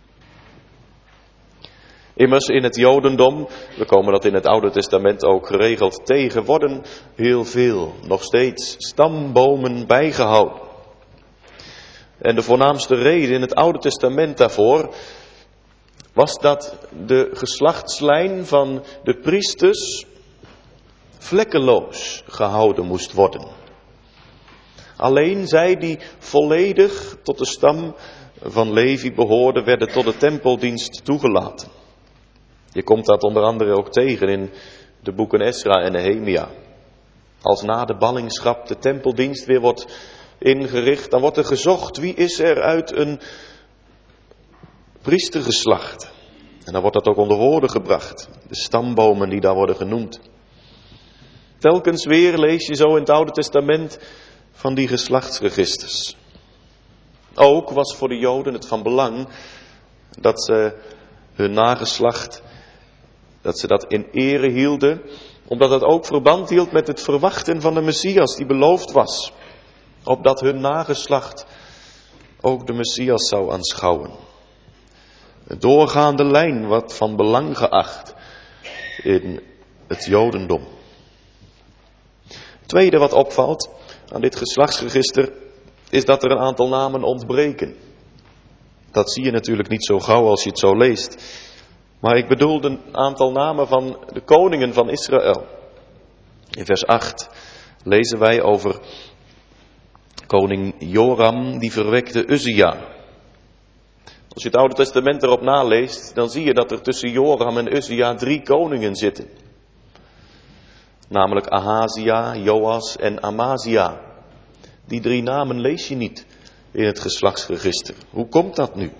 Immers in het Jodendom, we komen dat in het Oude Testament ook geregeld tegen, worden heel veel, nog steeds, stambomen bijgehouden. En de voornaamste reden in het Oude Testament daarvoor was dat de geslachtslijn van de priesters vlekkeloos gehouden moest worden. Alleen zij die volledig tot de stam van Levi behoorden, werden tot de tempeldienst toegelaten. Je komt dat onder andere ook tegen in de boeken Esra en Nehemia. Als na de ballingschap de tempeldienst weer wordt ingericht, dan wordt er gezocht wie is er uit een priestergeslacht. En dan wordt dat ook onder woorden gebracht. De stambomen die daar worden genoemd. Telkens weer lees je zo in het Oude Testament van die geslachtsregisters. Ook was voor de Joden het van belang dat ze hun nageslacht, dat ze dat in ere hielden, omdat het ook verband hield met het verwachten van de Messias die beloofd was. Opdat hun nageslacht ook de Messias zou aanschouwen. Een doorgaande lijn wat van belang geacht in het Jodendom. Het tweede wat opvalt aan dit geslachtsregister is dat er een aantal namen ontbreken. Dat zie je natuurlijk niet zo gauw als je het zo leest. Maar ik bedoel een aantal namen van de koningen van Israël. In vers 8 lezen wij over koning Joram, die verwekte Uzia. Als je het Oude Testament erop naleest, dan zie je dat er tussen Joram en Uzia 3 koningen zitten. Namelijk Ahazia, Joas en Amazia. Die 3 namen lees je niet in het geslachtsregister. Hoe komt dat nu?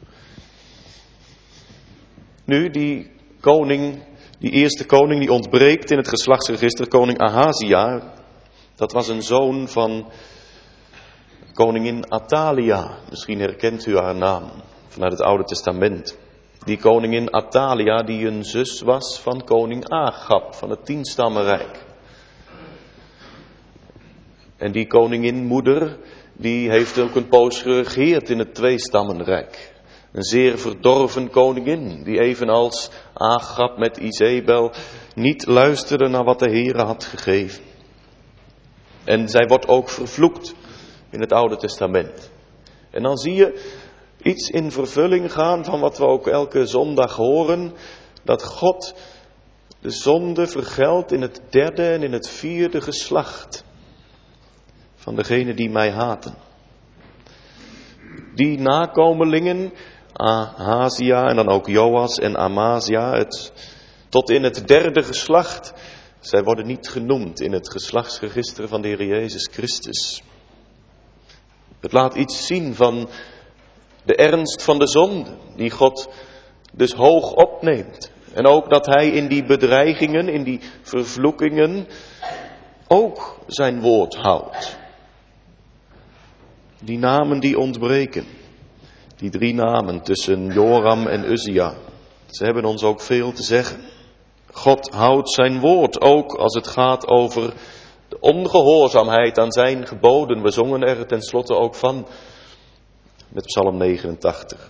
Nu, die eerste koning die ontbreekt in het geslachtsregister, koning Ahazia, dat was een zoon van koningin Athalia. Misschien herkent u haar naam vanuit het Oude Testament. Die koningin Athalia die een zus was van koning Agab van het 10-stammenrijk. En die koningin moeder, die heeft ook een poos geregeerd in het 2-stammenrijk. Een zeer verdorven koningin, die evenals Agab met Izebel niet luisterde naar wat de Heere had gegeven. En zij wordt ook vervloekt in het Oude Testament. En dan zie je iets in vervulling gaan van wat we ook elke zondag horen, dat God de zonde vergeldt in het 3e en in het 4e geslacht van degenen die mij haten. Die nakomelingen, Ahazia en dan ook Joas en Amazia, tot in het 3e geslacht, zij worden niet genoemd in het geslachtsregister van de Heer Jezus Christus. Het laat iets zien van de ernst van de zonde, die God dus hoog opneemt. En ook dat hij in die bedreigingen, in die vervloekingen, ook zijn woord houdt. Die namen die ontbreken, die 3 namen tussen Joram en Uzia, ze hebben ons ook veel te zeggen. God houdt zijn woord, ook als het gaat over de ongehoorzaamheid aan zijn geboden. We zongen er tenslotte ook van met Psalm 89.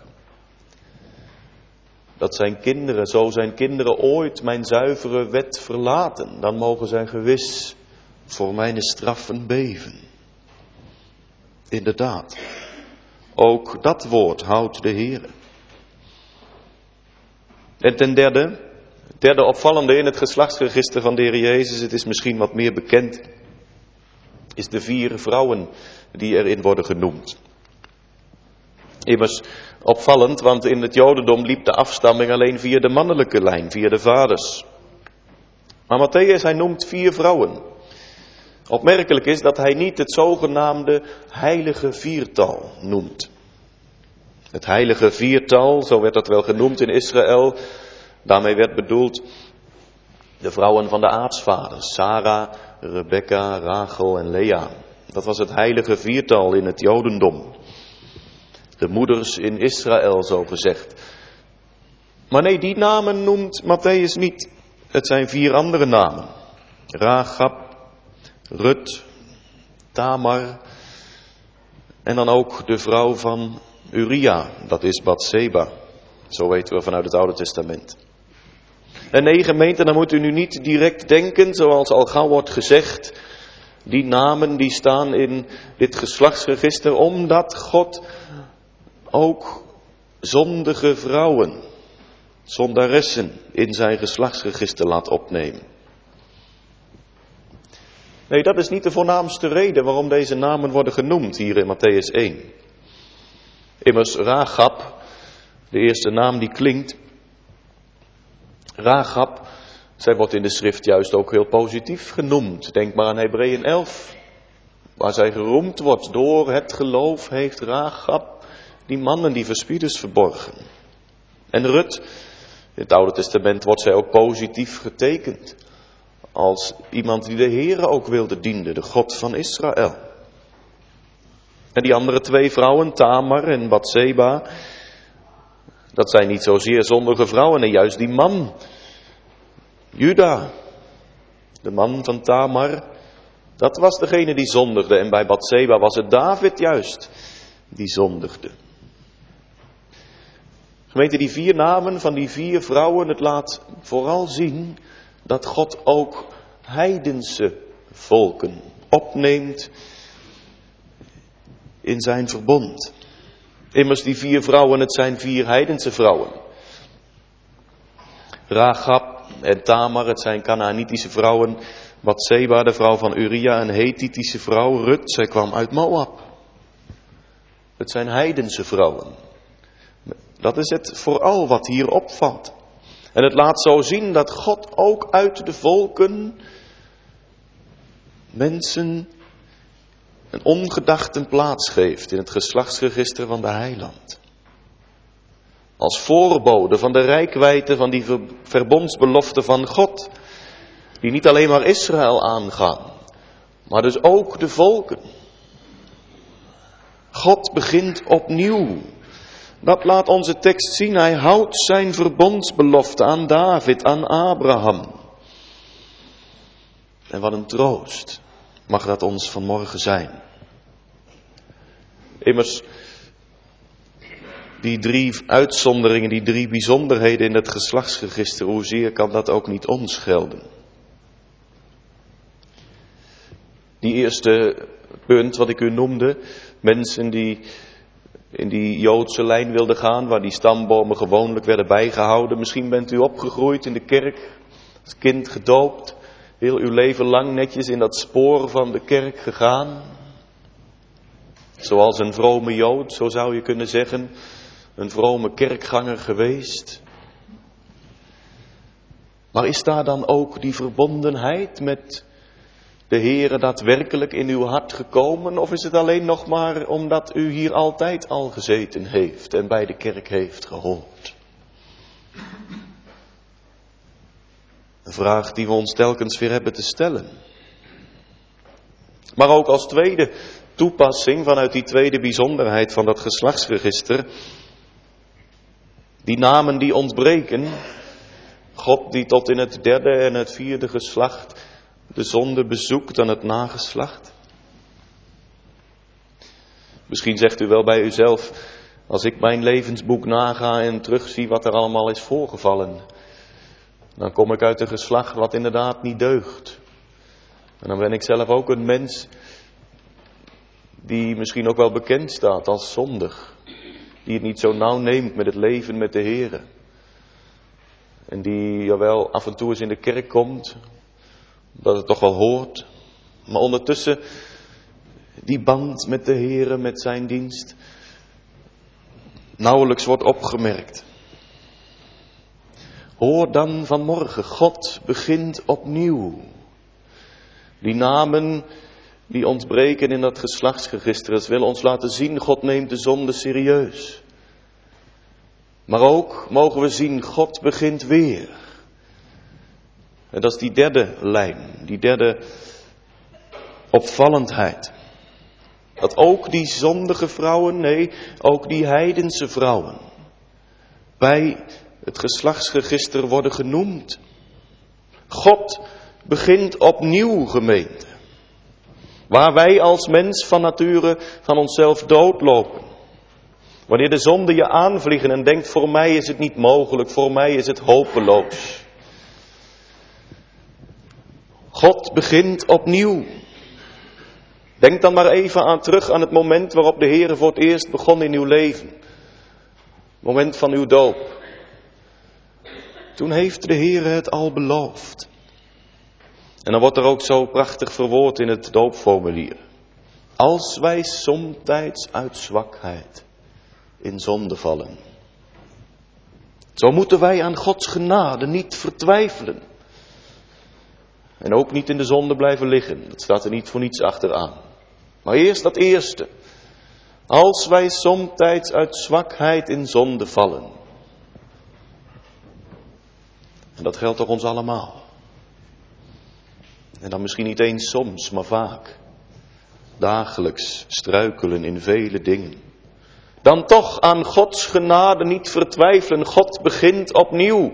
Dat zijn kinderen ooit mijn zuivere wet verlaten, dan mogen zij gewis voor mijn straffen beven. Inderdaad, ook dat woord houdt de Heere. En ten derde opvallende in het geslachtsregister van de Heer Jezus, het is misschien wat meer bekend, is de 4 vrouwen die erin worden genoemd. Immers opvallend, want in het Jodendom liep de afstamming alleen via de mannelijke lijn, via de vaders. Maar Matthäus, hij noemt 4 vrouwen. Opmerkelijk is dat hij niet het zogenaamde heilige viertal noemt. Het heilige viertal, zo werd dat wel genoemd in Israël. Daarmee werd bedoeld de vrouwen van de aartsvaders, Sarah, Rebekka, Rachel en Lea. Dat was het heilige viertal in het Jodendom. De moeders in Israël, zo gezegd. Maar nee, die namen noemt Matthäus niet. Het zijn 4 andere namen. Rachab, Rut, Tamar en dan ook de vrouw van Uria, dat is Batseba. Zo weten we vanuit het Oude Testament. En nee, gemeente, dan moet u nu niet direct denken, zoals al gauw wordt gezegd, die namen die staan in dit geslachtsregister, omdat God ook zondige vrouwen, zondaressen, in zijn geslachtsregister laat opnemen. Nee, dat is niet de voornaamste reden waarom deze namen worden genoemd hier in Matthäus 1. Immers Rachab, de eerste naam die klinkt. Rachab, zij wordt in de schrift juist ook heel positief genoemd. Denk maar aan Hebreeën 11, waar zij geroemd wordt. Door het geloof heeft Rachab die mannen, die verspieders verborgen. En Rut, in het Oude Testament wordt zij ook positief getekend. Als iemand die de Heere ook wilde dienen, de God van Israël. En die andere 2 vrouwen, Tamar en Batseba, dat zijn niet zozeer zondige vrouwen. En juist die man, Juda, de man van Tamar, dat was degene die zondigde. En bij Batseba was het David juist die zondigde. Gemeente, die 4 namen van die 4 vrouwen, het laat vooral zien dat God ook heidense volken opneemt in zijn verbond. Immers die 4 vrouwen, het zijn 4 heidense vrouwen. Rachab en Tamar, het zijn Kanaanitische vrouwen. Batseba, de vrouw van Uria, een Hethitische vrouw. Rut, zij kwam uit Moab. Het zijn heidense vrouwen. Dat is het vooral wat hier opvalt. En het laat zo zien dat God ook uit de volken mensen een ongedachte plaats geeft in het geslachtsregister van de heiland. Als voorbode van de reikwijdte van die verbondsbelofte van God, die niet alleen maar Israël aangaan, maar dus ook de volken. God begint opnieuw. Dat laat onze tekst zien. Hij houdt zijn verbondsbelofte aan David, aan Abraham. En wat een troost mag dat ons vanmorgen zijn. Immers, die 3 uitzonderingen, die 3 bijzonderheden in het geslachtsregister, hoezeer kan dat ook niet ons gelden? Die eerste punt wat ik u noemde, mensen die in die Joodse lijn wilden gaan, waar die stambomen gewoonlijk werden bijgehouden. Misschien bent u opgegroeid in de kerk, als kind gedoopt, heel uw leven lang netjes in dat spoor van de kerk gegaan. Zoals een vrome Jood, zo zou je kunnen zeggen, een vrome kerkganger geweest. Maar is daar dan ook die verbondenheid met de Heere daadwerkelijk in uw hart gekomen? Of is het alleen nog maar omdat u hier altijd al gezeten heeft en bij de kerk heeft gehoord? Een vraag die we ons telkens weer hebben te stellen. Maar ook als tweede toepassing vanuit die tweede bijzonderheid van dat geslachtsregister. Die namen die ontbreken. God die tot in het 3e en het 4e geslacht de zonde bezoekt aan het nageslacht. Misschien zegt u wel bij uzelf, als ik mijn levensboek naga en terugzie wat er allemaal is voorgevallen, dan kom ik uit een geslacht wat inderdaad niet deugt. En dan ben ik zelf ook een mens die misschien ook wel bekend staat als zondig. Die het niet zo nauw neemt met het leven met de Heere. En die jawel af en toe eens in de kerk komt, dat het toch wel hoort. Maar ondertussen die band met de Heere, met zijn dienst, nauwelijks wordt opgemerkt. Hoor dan vanmorgen, God begint opnieuw. Die namen die ontbreken in dat geslachtsregister, het wil ons laten zien, God neemt de zonde serieus. Maar ook mogen we zien, God begint weer. En dat is die derde lijn, die derde opvallendheid. Dat ook die zondige vrouwen, nee, ook die heidense vrouwen, bij het geslachtsregister worden genoemd. God begint opnieuw, gemeente. Waar wij als mens van nature van onszelf doodlopen. Wanneer de zonden je aanvliegen en denkt, voor mij is het niet mogelijk, voor mij is het hopeloos. God begint opnieuw. Denk dan maar even terug aan het moment waarop de Heer voor het eerst begon in uw leven. Het moment van uw doop. Toen heeft de Heer het al beloofd. En dan wordt er ook zo prachtig verwoord in het doopformulier. Als wij somtijds uit zwakheid in zonde vallen. Zo moeten wij aan Gods genade niet vertwijfelen. En ook niet in de zonde blijven liggen. Dat staat er niet voor niets achteraan. Maar eerst dat eerste. Als wij somtijds uit zwakheid in zonde vallen. En dat geldt toch ons allemaal. En dan misschien niet eens soms, maar vaak. Dagelijks struikelen in vele dingen. Dan toch aan Gods genade niet vertwijfelen. God begint opnieuw.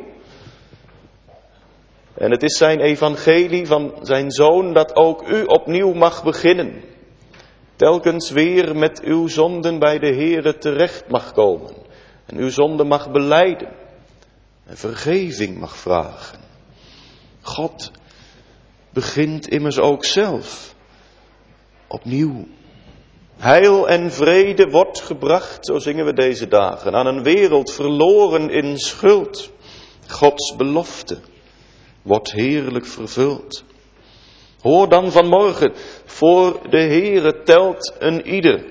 En het is zijn evangelie van zijn Zoon dat ook u opnieuw mag beginnen. Telkens weer met uw zonden bij de Heere terecht mag komen. En uw zonde mag belijden. En vergeving mag vragen. God begint immers ook zelf opnieuw. Heil en vrede wordt gebracht, zo zingen we deze dagen, aan een wereld verloren in schuld. Gods belofte wordt heerlijk vervuld. Hoor dan vanmorgen, voor de Heere telt een ieder.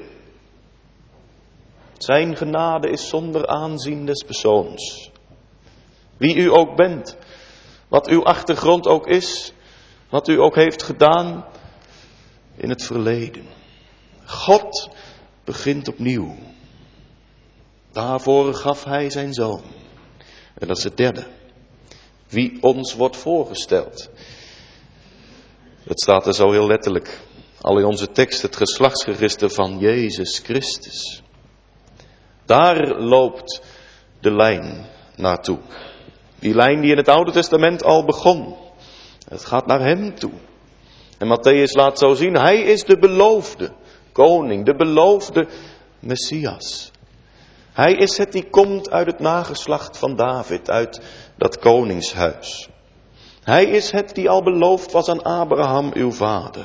Zijn genade is zonder aanzien des persoons. Wie u ook bent, wat uw achtergrond ook is, wat u ook heeft gedaan in het verleden. God begint opnieuw. Daarvoor gaf hij zijn Zoon. En dat is het derde. Wie ons wordt voorgesteld. Het staat er zo heel letterlijk. Al in onze tekst het geslachtsregister van Jezus Christus. Daar loopt de lijn naartoe. Die lijn die in het Oude Testament al begon. Het gaat naar hem toe. En Matthäus laat zo zien, hij is de beloofde koning, de beloofde Messias. Hij is het die komt uit het nageslacht van David, uit dat koningshuis. Hij is het die al beloofd was aan Abraham, uw vader.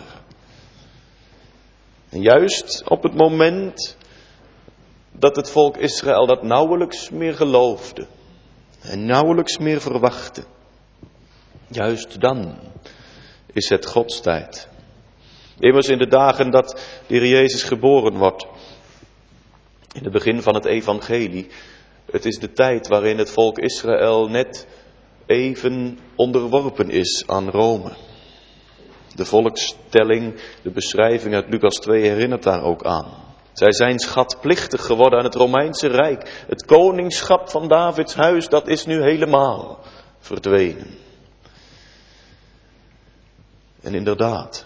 En juist op het moment dat het volk Israël dat nauwelijks meer geloofde en nauwelijks meer verwachtte, juist dan is het Godstijd. Immers in de dagen dat de Heer Jezus geboren wordt, in het begin van het evangelie, het is de tijd waarin het volk Israël net even onderworpen is aan Rome. De volkstelling, de beschrijving uit Lucas 2 herinnert daar ook aan. Zij zijn schatplichtig geworden aan het Romeinse Rijk. Het koningschap van Davids huis, dat is nu helemaal verdwenen. En inderdaad,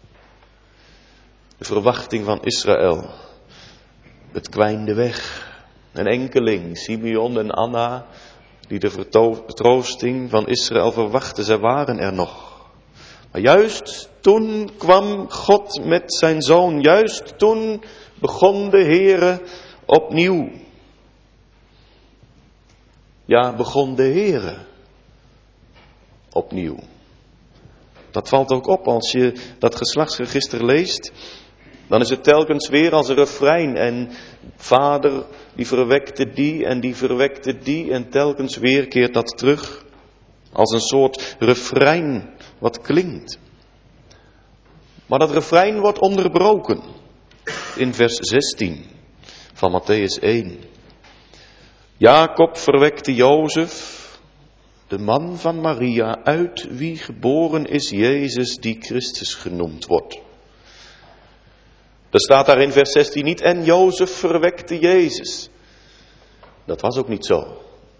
de verwachting van Israël, het kwijnde weg. Een enkeling, Simeon en Anna, die de vertroosting van Israël verwachten, zij waren er nog. Maar juist toen kwam God met zijn Zoon, juist toen begon de Heere opnieuw. Ja, begon de Heere opnieuw. Dat valt ook op als je dat geslachtsregister leest. Dan is het telkens weer als een refrein. En vader die verwekte die en die verwekte die. En telkens weer keert dat terug. Als een soort refrein wat klinkt. Maar dat refrein wordt onderbroken. In vers 16 van Matthäus 1. Jacob verwekte Jozef, de man van Maria, uit wie geboren is Jezus die Christus genoemd wordt. Er staat daar in vers 16 niet, en Jozef verwekte Jezus. Dat was ook niet zo.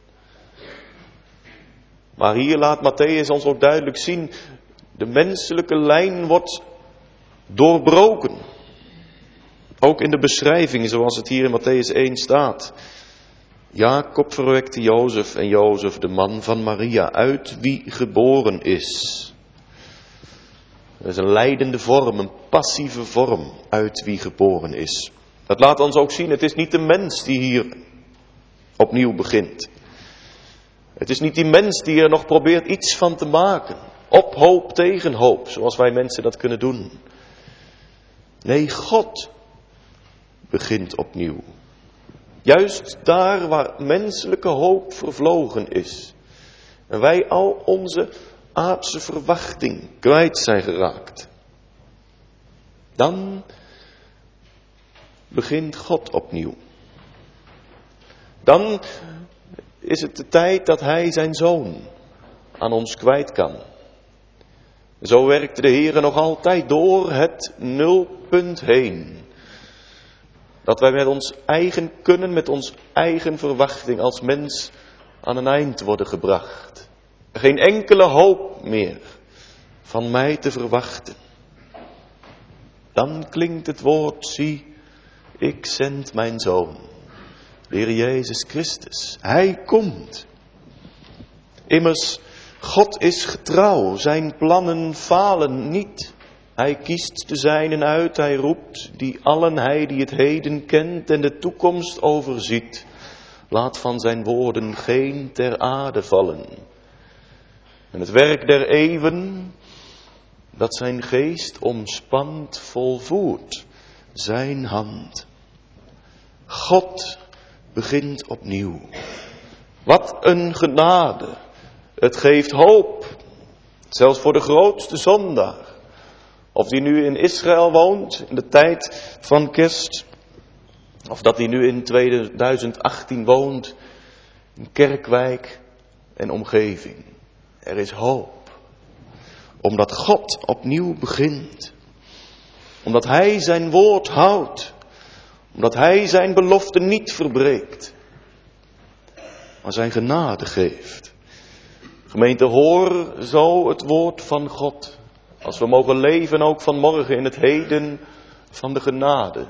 Maar hier laat Mattheüs ons ook duidelijk zien, de menselijke lijn wordt doorbroken. Ook in de beschrijving zoals het hier in Mattheüs 1 staat. Jacob verwekte Jozef en Jozef de man van Maria, uit wie geboren is. Dat is een leidende vorm, een passieve vorm, uit wie geboren is. Dat laat ons ook zien, het is niet de mens die hier opnieuw begint. Het is niet die mens die er nog probeert iets van te maken. Op hoop tegen hoop, zoals wij mensen dat kunnen doen. Nee, God begint opnieuw. Juist daar waar menselijke hoop vervlogen is. En wij al onze aardse verwachting kwijt zijn geraakt. Dan begint God opnieuw. Dan is het de tijd dat Hij zijn Zoon aan ons kwijt kan. Zo werkt de Heer nog altijd door het nulpunt heen. Dat wij met ons eigen kunnen, met ons eigen verwachting als mens aan een eind worden gebracht. Geen enkele hoop meer van mij te verwachten. Dan klinkt het woord, zie, ik zend mijn Zoon, de Heer Jezus Christus. Hij komt. Immers, God is getrouw, zijn plannen falen niet. Hij kiest de zijnen uit, hij roept die allen, hij die het heden kent en de toekomst overziet. Laat van zijn woorden geen ter aarde vallen. En het werk der eeuwen, dat zijn geest omspant, volvoert zijn hand. God begint opnieuw. Wat een genade. Het geeft hoop. Zelfs voor de grootste zondaar. Of die nu in Israël woont, in de tijd van kerst. Of dat hij nu in 2018 woont, in Kerkwijk en omgeving. Er is hoop. Omdat God opnieuw begint. Omdat Hij zijn woord houdt. Omdat Hij zijn belofte niet verbreekt. Maar zijn genade geeft. Gemeente, hoor zo het woord van God. Als we mogen leven ook vanmorgen in het heden van de genade.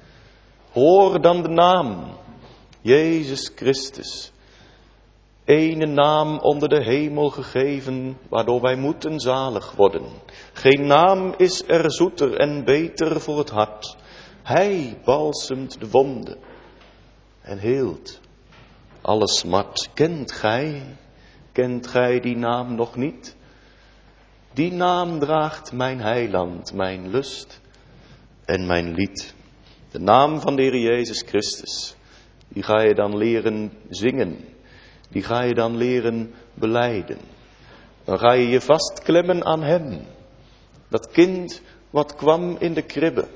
Hoor dan de naam, Jezus Christus. Ene naam onder de hemel gegeven, waardoor wij moeten zalig worden. Geen naam is er zoeter en beter voor het hart. Hij balsemt de wonden en heelt alle smart. Kent gij die naam nog niet? Die naam draagt mijn heiland, mijn lust en mijn lied. De naam van de Heer Jezus Christus, die ga je dan leren zingen. Die ga je dan leren belijden. Dan ga je je vastklemmen aan Hem. Dat kind wat kwam in de kribbe.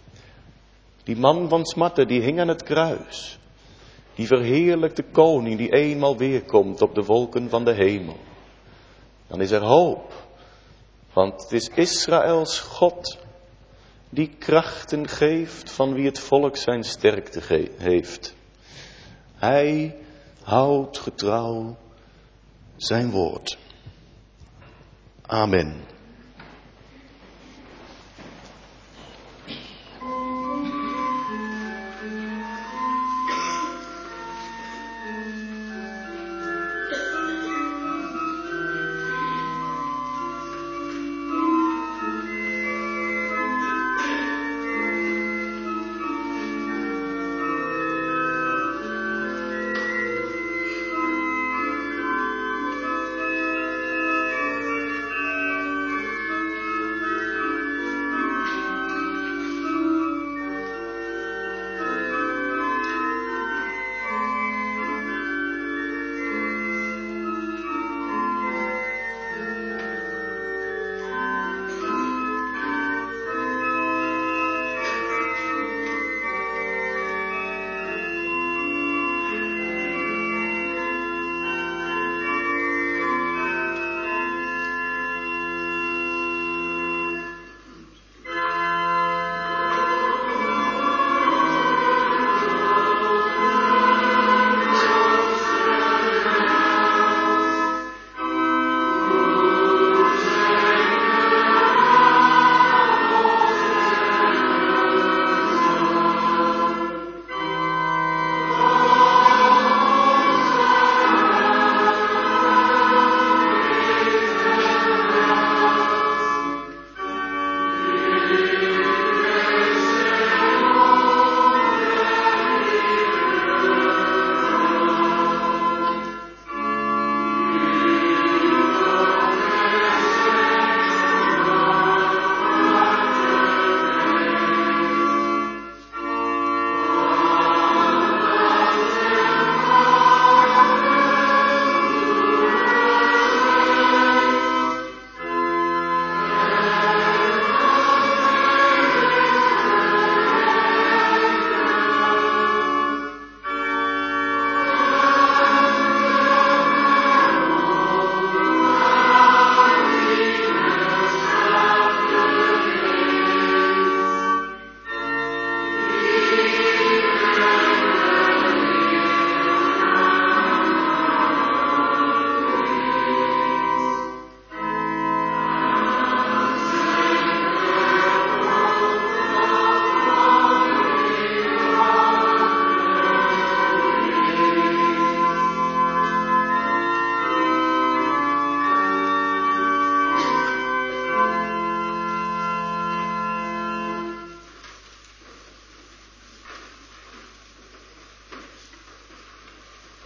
Die man van smarten, die hing aan het kruis. Die verheerlijkte koning die eenmaal weerkomt op de wolken van de hemel. Dan is er hoop. Want het is Israëls God die krachten geeft van wie het volk zijn sterkte heeft. Hij houdt getrouw zijn woord. Amen.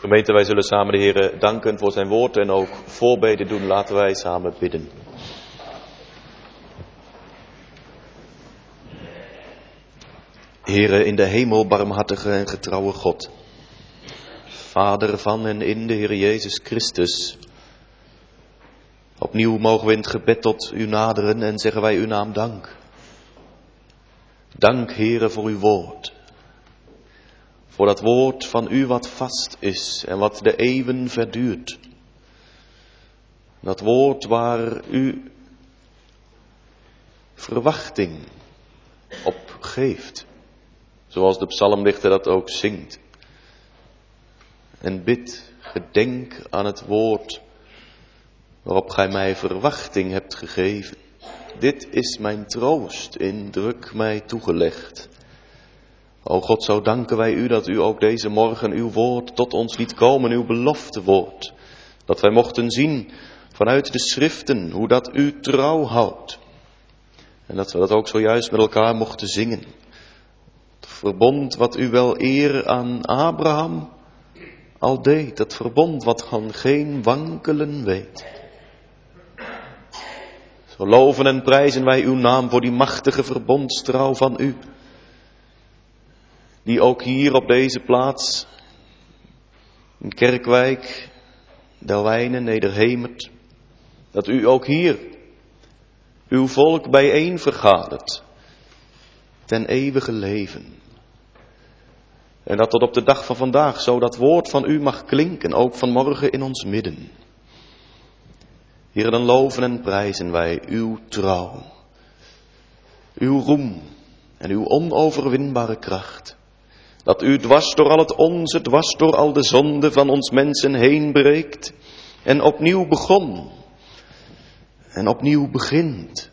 Gemeente, wij zullen samen de Heer danken voor zijn woord en ook voorbeden doen. Laten wij samen bidden. Heere in de hemel, barmhartige en getrouwe God, Vader van en in de Heer Jezus Christus. Opnieuw mogen we in het gebed tot u naderen en zeggen wij uw naam dank. Dank, Heere, voor uw woord. Voor dat woord van u wat vast is en wat de eeuwen verduurt. Dat woord waar u verwachting op geeft. Zoals de psalmdichter dat ook zingt. En bid, gedenk aan het woord waarop gij mij verwachting hebt gegeven. Dit is mijn troost in druk mij toegelegd. O God, zo danken wij u dat u ook deze morgen uw woord tot ons liet komen, uw belofte woord. Dat wij mochten zien vanuit de schriften hoe dat u trouw houdt. En dat we dat ook zojuist met elkaar mochten zingen. Het verbond wat u wel eer aan Abraham al deed. Dat verbond wat van geen wankelen weet. Zo loven en prijzen wij uw naam voor die machtige verbondstrouw van u. Die ook hier op deze plaats, in Kerkwijk, Delwijnen, Nederhemert, dat u ook hier uw volk bijeen vergadert ten eeuwige leven. En dat tot op de dag van vandaag zo dat woord van u mag klinken, ook vanmorgen in ons midden. Heer, dan loven en prijzen wij uw trouw, uw roem en uw onoverwinbare kracht. Dat u dwars door al het onze, dwars door al de zonde van ons mensen heen breekt en opnieuw begon en opnieuw begint.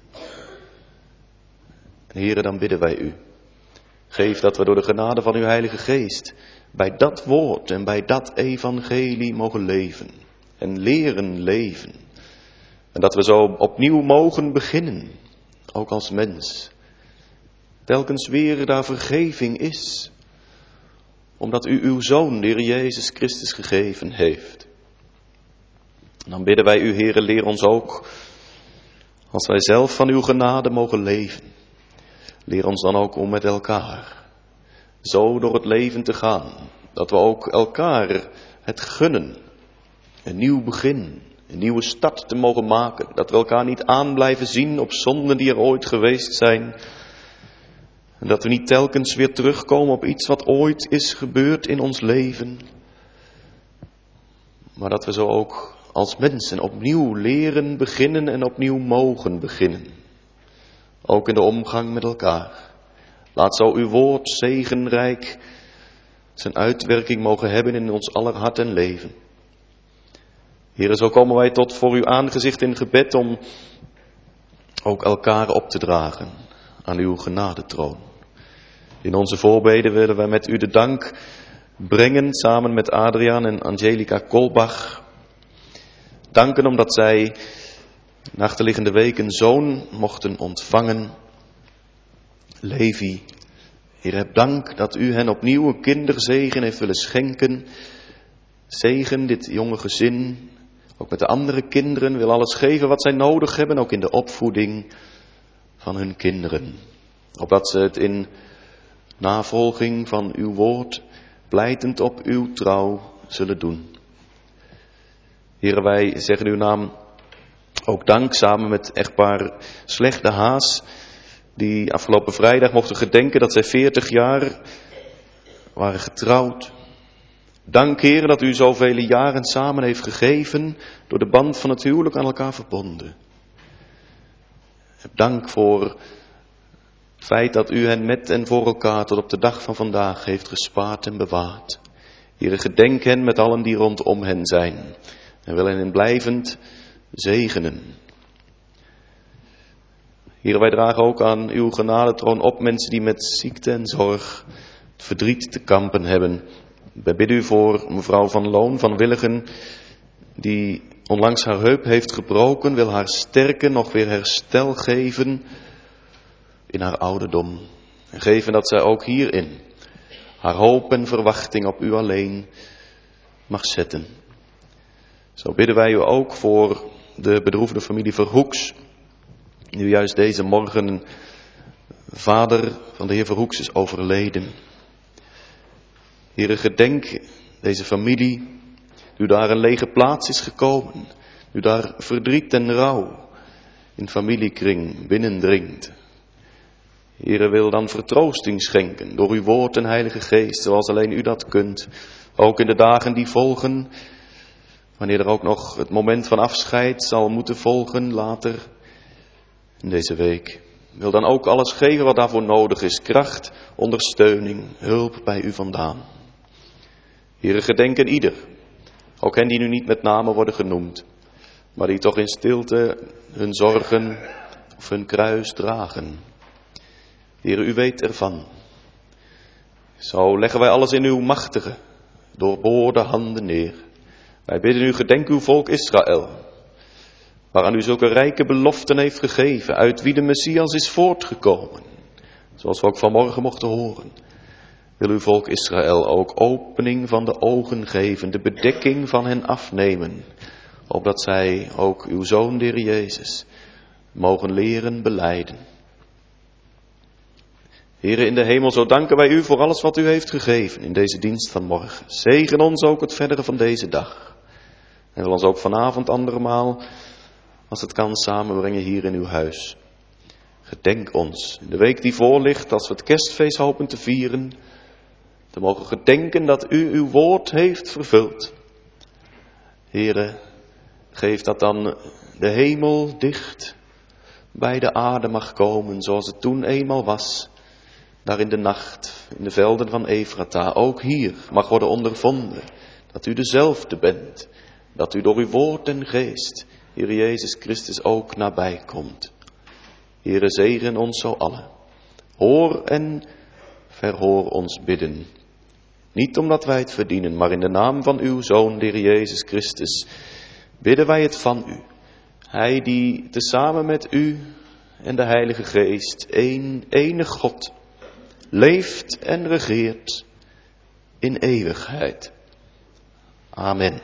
En Heere, dan bidden wij u. Geef dat we door de genade van uw Heilige Geest bij dat woord en bij dat evangelie mogen leven en leren leven. En dat we zo opnieuw mogen beginnen, ook als mens. Telkens weer daar vergeving is, omdat u uw Zoon, de Heer Jezus Christus, gegeven heeft. En dan bidden wij u, Heere, leer ons ook, als wij zelf van uw genade mogen leven. Leer ons dan ook om met elkaar zo door het leven te gaan, dat we ook elkaar het gunnen, een nieuw begin, een nieuwe start te mogen maken. Dat we elkaar niet aan blijven zien op zonden die er ooit geweest zijn. En dat we niet telkens weer terugkomen op iets wat ooit is gebeurd in ons leven. Maar dat we zo ook als mensen opnieuw leren beginnen en opnieuw mogen beginnen. Ook in de omgang met elkaar. Laat zo uw woord zegenrijk zijn uitwerking mogen hebben in ons aller hart en leven. Heere, zo komen wij tot voor uw aangezicht in gebed om ook elkaar op te dragen aan uw genadetroon. In onze voorbeden willen wij met u de dank brengen samen met Adriaan en Angelica Kolbach. Danken omdat zij de achterliggende week een zoon mochten ontvangen, Levi. Heer, heb dank dat u hen opnieuw een kinderzegen heeft willen schenken. Zegen dit jonge gezin, ook met de andere kinderen, wil alles geven wat zij nodig hebben, ook in de opvoeding van hun kinderen. Opdat ze het in navolging van uw woord, pleitend op uw trouw, zullen doen. Heer, wij zeggen uw naam ook dank samen met echtpaar Slecht de Haas, die afgelopen vrijdag mochten gedenken dat zij 40 jaar waren getrouwd. Dank, Heer, dat u zoveel jaren samen heeft gegeven, door de band van het huwelijk aan elkaar verbonden. Dank voor het feit dat u hen met en voor elkaar tot op de dag van vandaag heeft gespaard en bewaard. Heer, gedenk hen met allen die rondom hen zijn en wil hen blijvend zegenen. Heer, wij dragen ook aan uw genadetroon op mensen die met ziekte en zorg het verdriet te kampen hebben. Wij bidden u voor mevrouw Van Loon van Willigen, die onlangs haar heup heeft gebroken, wil haar sterken, nog weer herstel geven in haar ouderdom. En geven dat zij ook hierin haar hoop en verwachting op u alleen mag zetten. Zo bidden wij u ook voor de bedroefde familie Verhoeks. Nu juist deze morgen een vader van de heer Verhoeks is overleden. Heere, gedenk deze familie, nu daar een lege plaats is gekomen, nu daar verdriet en rouw in familiekring binnendringt. Heere, wil dan vertroosting schenken door uw woord en Heilige Geest, zoals alleen u dat kunt. Ook in de dagen die volgen, wanneer er ook nog het moment van afscheid zal moeten volgen later in deze week. Wil dan ook alles geven wat daarvoor nodig is. Kracht, ondersteuning, hulp bij u vandaan. Heere, gedenken ieder. Ook hen die nu niet met name worden genoemd. Maar die toch in stilte hun zorgen of hun kruis dragen. Heere, u weet ervan. Zo leggen wij alles in uw machtige, doorboorde handen neer. Wij bidden u, gedenk uw volk Israël. Waaraan u zulke rijke beloften heeft gegeven. Uit wie de Messias is voortgekomen. Zoals we ook vanmorgen mochten horen. Wil uw volk Israël ook opening van de ogen geven. De bedekking van hen afnemen. Opdat zij ook uw Zoon, de Heer Jezus, mogen leren belijden. Heere in de hemel, zo danken wij u voor alles wat u heeft gegeven in deze dienst van morgen. Zegen ons ook het verdere van deze dag. En wil ons ook vanavond andermaal, als het kan, samenbrengen hier in uw huis. Gedenk ons in de week die voor ligt, als we het kerstfeest hopen te vieren, te mogen gedenken dat u uw woord heeft vervuld. Heere, geef dat dan de hemel dicht bij de aarde mag komen, zoals het toen eenmaal was. Daar in de nacht, in de velden van Efrata, ook hier mag worden ondervonden dat u dezelfde bent. Dat u door uw woord en geest, Heer Jezus Christus, ook nabij komt. Heere, zegen ons zo allen. Hoor en verhoor ons bidden. Niet omdat wij het verdienen, maar in de naam van uw Zoon, de Heer Jezus Christus, bidden wij het van u. Hij die tezamen met u en de Heilige Geest, enig God, leeft en regeert in eeuwigheid. Amen.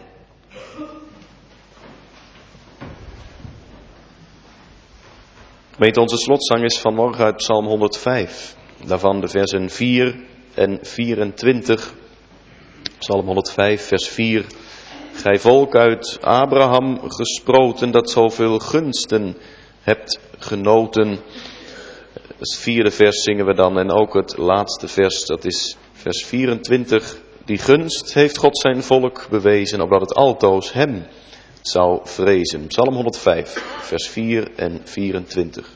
Gemeente, onze slotzang is vanmorgen uit Psalm 105. Daarvan de versen 4 en 24. Psalm 105, vers 4. Gij volk uit Abraham gesproten, dat zoveel gunsten hebt genoten. Het vierde vers zingen we dan en ook het laatste vers, dat is vers 24. Die gunst heeft God zijn volk bewezen, opdat het altoos hem zou vrezen. Psalm 105, vers 4 en 24.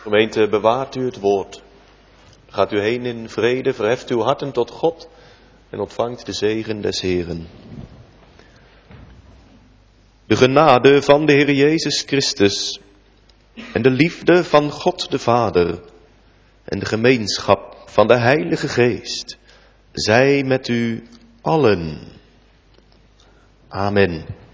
Gemeente, bewaart u het woord. Gaat u heen in vrede, verheft uw harten tot God en ontvangt de zegen des Heeren. De genade van de Heer Jezus Christus en de liefde van God de Vader en de gemeenschap van de Heilige Geest zij met u allen. Amen.